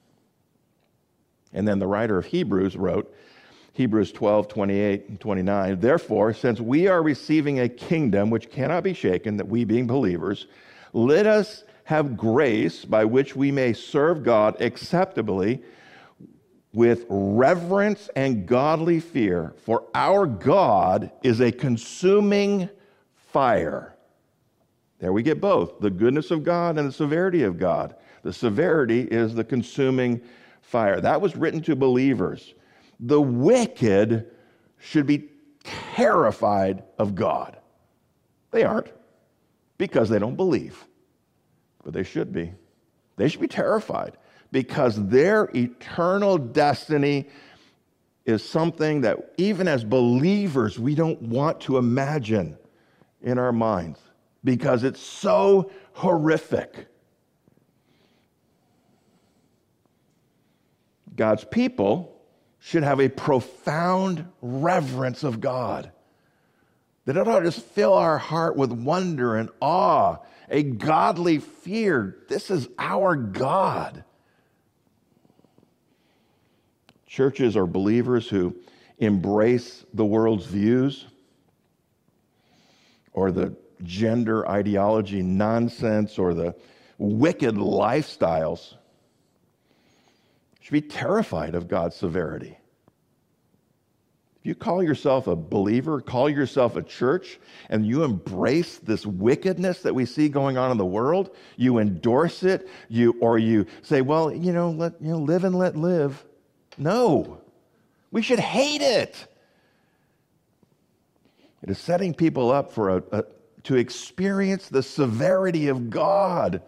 Speaker 1: And then the writer of Hebrews wrote, Hebrews 12:28 and 29, therefore, since we are receiving a kingdom which cannot be shaken, that we being believers, let us have grace by which we may serve God acceptably with reverence and godly fear, for our God is a consuming fire. There we get both, the goodness of God and the severity of God. The severity is the consuming fire. That was written to believers. The wicked should be terrified of God. They aren't, because they don't believe. But they should be. They should be terrified, because their eternal destiny is something that even as believers we don't want to imagine in our minds, because it's so horrific. God's people should have a profound reverence of God, that it ought to just fill our heart with wonder and awe, a godly fear. This is our God. Churches are believers who embrace the world's views or the gender ideology nonsense or the wicked lifestyles should be terrified of God's severity. If you call yourself a believer, call yourself a church, and you embrace this wickedness that we see going on in the world, you endorse it, you say, well, live and let live. No, we should hate it. It is setting people up for to experience the severity of God.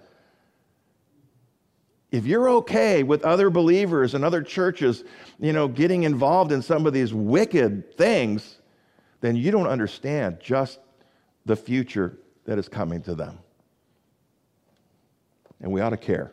Speaker 1: If you're okay with other believers and other churches, getting involved in some of these wicked things, then you don't understand just the future that is coming to them. And we ought to care.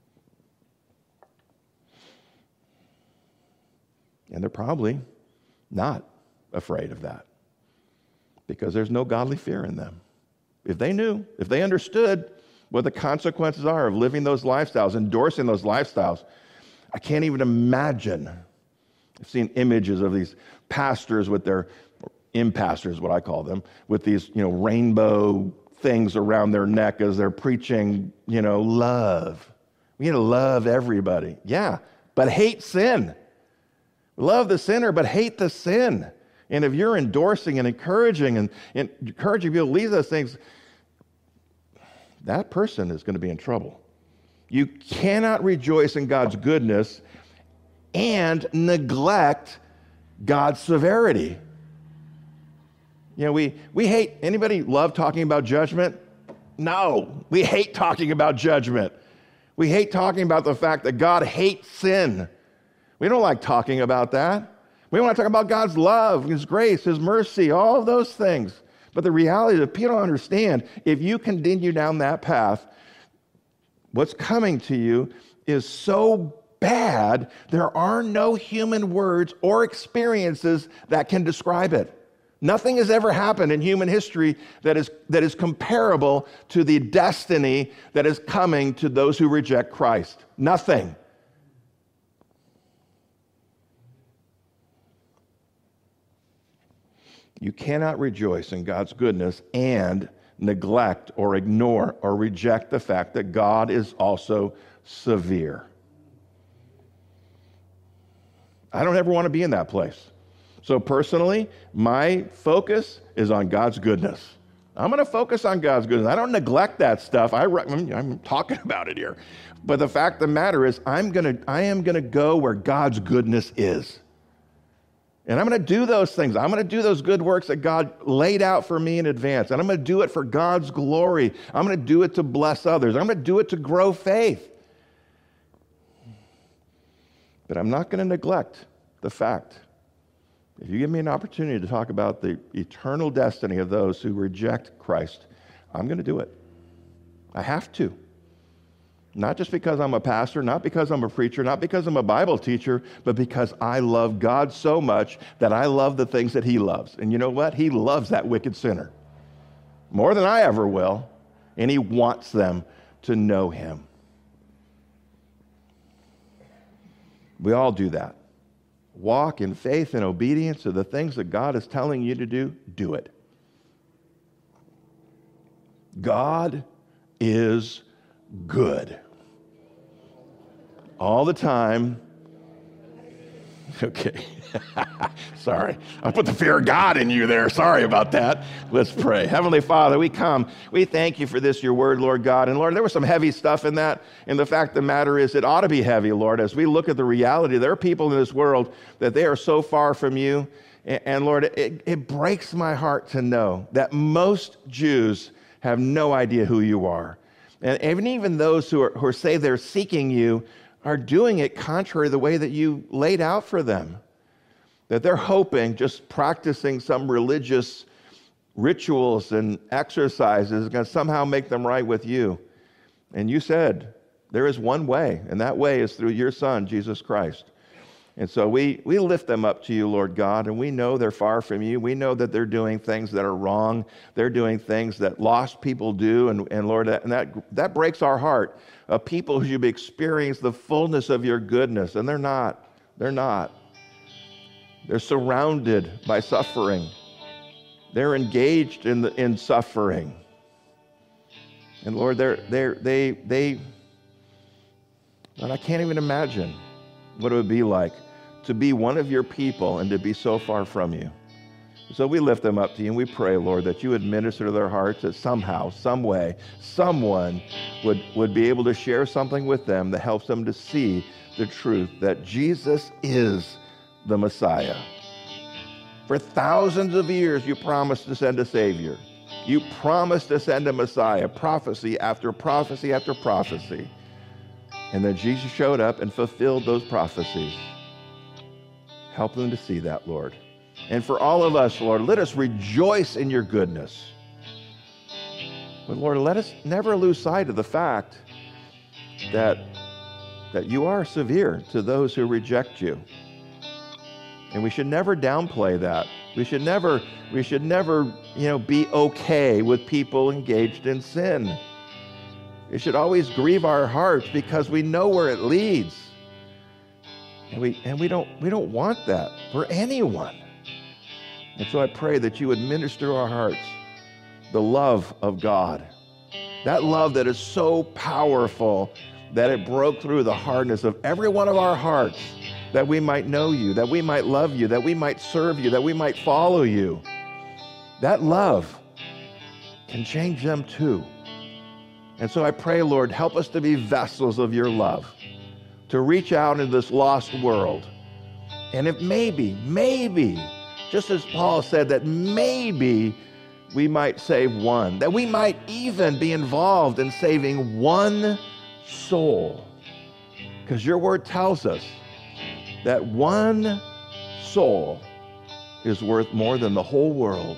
Speaker 1: And they're probably not afraid of that, because there's no godly fear in them. If they understood what the consequences are of living those lifestyles, endorsing those lifestyles, I can't even imagine. I've seen images of these pastors with their, impastors, what I call them, with these, rainbow things around their neck as they're preaching, love. We need to love everybody. Yeah, but hate sin. Love the sinner, but hate the sin. And if you're endorsing and encouraging and encouraging people to leave those things, that person is going to be in trouble. You cannot rejoice in God's goodness and neglect God's severity. We hate, anybody love talking about judgment? No, we hate talking about judgment. We hate talking about the fact that God hates sin. We don't like talking about that. We want to talk about God's love, His grace, His mercy, all of those things. But the reality is, if people don't understand, if you continue down that path, what's coming to you is so bad, there are no human words or experiences that can describe it. Nothing has ever happened in human history that is comparable to the destiny that is coming to those who reject Christ. Nothing. You cannot rejoice in God's goodness and neglect or ignore or reject the fact that God is also severe. I don't ever want to be in that place. So personally, my focus is on God's goodness. I'm going to focus on God's goodness. I don't neglect that stuff. I'm talking about it here. But the fact of the matter is, I am going to go where God's goodness is. And I'm going to do those things. I'm going to do those good works that God laid out for me in advance. And I'm going to do it for God's glory. I'm going to do it to bless others. I'm going to do it to grow faith. But I'm not going to neglect the fact, if you give me an opportunity to talk about the eternal destiny of those who reject Christ, I'm going to do it. I have to. Not just because I'm a pastor, not because I'm a preacher, not because I'm a Bible teacher, but because I love God so much that I love the things that He loves. And you know what? He loves that wicked sinner more than I ever will, and He wants them to know Him. We all do that. Walk in faith and obedience to the things that God is telling you to do. Do it. God is good. All the time. Okay. Sorry. I put the fear of God in you there. Sorry about that. Let's pray. Heavenly Father, we come. We thank you for this, your word, Lord God. And Lord, there was some heavy stuff in that. And the fact of the matter is, it ought to be heavy, Lord, as we look at the reality. There are people in this world that they are so far from you. And Lord, it breaks my heart to know that most Jews have no idea who you are. And even those who say they're seeking you are doing it contrary to the way that you laid out for them. That they're hoping just practicing some religious rituals and exercises is going to somehow make them right with you. And you said there is one way, and that way is through your Son, Jesus Christ. And so we lift them up to you, Lord God, and we know they're far from you. We know that they're doing things that are wrong. They're doing things that lost people do, and Lord, that breaks our heart, of people who should be experiencing the fullness of your goodness, and they're not. They're not. They're surrounded by suffering. They're engaged in suffering. And Lord, Lord, I can't even imagine what it would be like to be one of your people and to be so far from you. So we lift them up to you and we pray, Lord, that you would minister to their hearts, that somehow, some way, someone would be able to share something with them that helps them to see the truth that Jesus is the Messiah. For thousands of years, you promised to send a Savior. You promised to send a Messiah, prophecy after prophecy after prophecy. And then Jesus showed up and fulfilled those prophecies. Help them to see that, Lord. And for all of us, Lord, let us rejoice in your goodness. But Lord, let us never lose sight of the fact that you are severe to those who reject you. And we should never downplay that. We should never, be okay with people engaged in sin. It should always grieve our hearts because we know where it leads. And we don't want that for anyone. And so I pray that you would minister to our hearts the love of God. That love that is so powerful that it broke through the hardness of every one of our hearts, that we might know you, that we might love you, that we might serve you, that we might follow you. That love can change them too. And so I pray, Lord, help us to be vessels of your love, to reach out into this lost world. And if maybe, just as Paul said, that maybe we might save one, that we might even be involved in saving one soul. Because your word tells us that one soul is worth more than the whole world.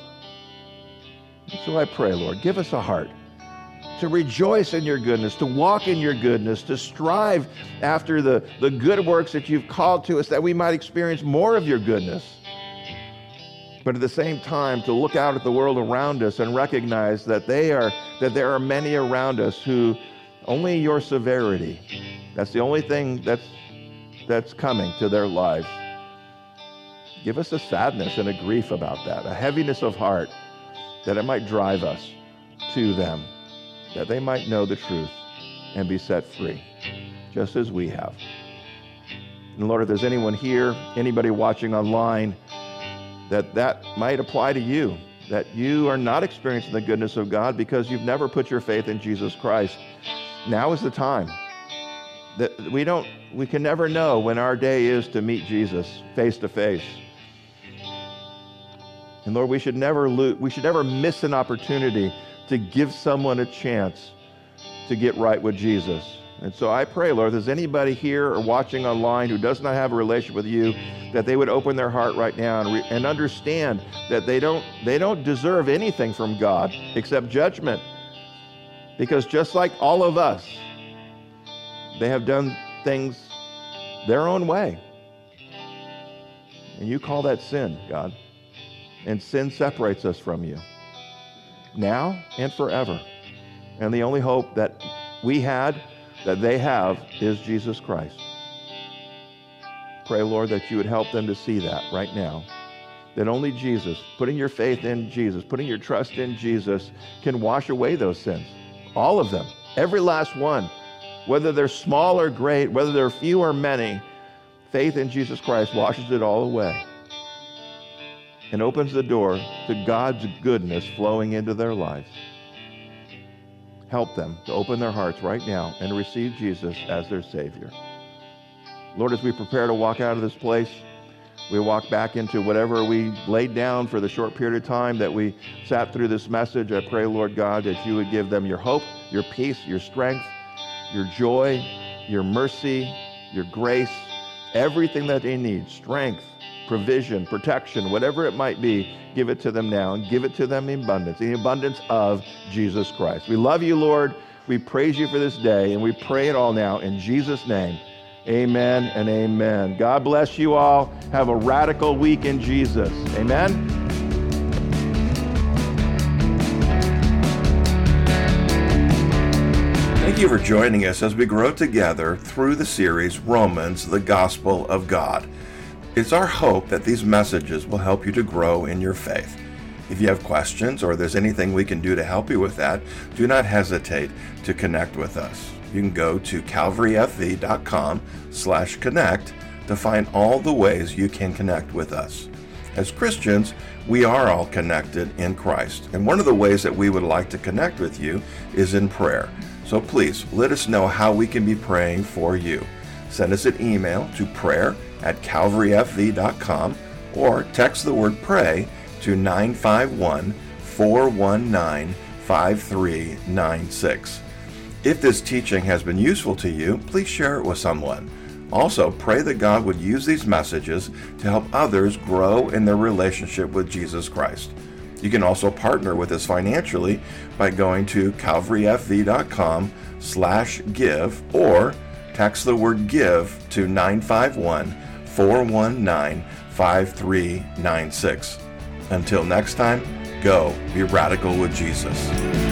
Speaker 1: And so I pray, Lord, give us a heart to rejoice in your goodness, to walk in your goodness, to strive after the good works that you've called to us, that we might experience more of your goodness. But at the same time, to look out at the world around us and recognize that there are many around us who only your severity, that's the only thing that's coming to their lives. Give us a sadness and a grief about that, a heaviness of heart, that it might drive us to them, that they might know the truth and be set free, just as we have. And Lord, if there's anyone here, anybody watching online, that might apply to you, that you are not experiencing the goodness of God because you've never put your faith in Jesus Christ. Now is the time. That we can never know when our day is to meet Jesus face to face. And Lord, we should never miss an opportunity to give someone a chance to get right with Jesus. And so I pray, Lord, if there's anybody here or watching online who does not have a relationship with you, that they would open their heart right now and understand that they don't deserve anything from God except judgment. Because just like all of us, they have done things their own way. And you call that sin, God. And sin separates us from you, now and forever. And the only hope that we had, that they have, is Jesus Christ. Pray, Lord, that you would help them to see that right now, that only Jesus, putting your faith in Jesus, putting your trust in Jesus, can wash away those sins. All of them, every last one, whether they're small or great, whether they're few or many, faith in Jesus Christ washes it all away and opens the door to God's goodness flowing into their lives. Help them to open their hearts right now and receive Jesus as their Savior. Lord, as we prepare to walk out of this place, we walk back into whatever we laid down for the short period of time that we sat through this message. I pray, Lord God, that you would give them your hope, your peace, your strength, your joy, your mercy, your grace, everything that they need, strength, provision, protection, whatever it might be, give it to them now and give it to them in abundance, the abundance of Jesus Christ. We love you, Lord. We praise you for this day, and we pray it all now in Jesus' name. Amen and amen. God bless you all. Have a radical week in Jesus. Amen. Thank you for joining us as we grow together through the series Romans, the Gospel of God. It's our hope that these messages will help you to grow in your faith. If you have questions or there's anything we can do to help you with that, do not hesitate to connect with us. You can go to calvaryfv.com/connect to find all the ways you can connect with us. As Christians, we are all connected in Christ, and one of the ways that we would like to connect with you is in prayer. So please let us know how we can be praying for you. Send us an email to prayer@calvaryfv.com or text the word pray to 951-419-5396. If this teaching has been useful to you, please share it with someone. Also, pray that God would use these messages to help others grow in their relationship with Jesus Christ. You can also partner with us financially by going to calvaryfv.com/give or text the word give to 951-419-5396. Until next time, go be radical with Jesus.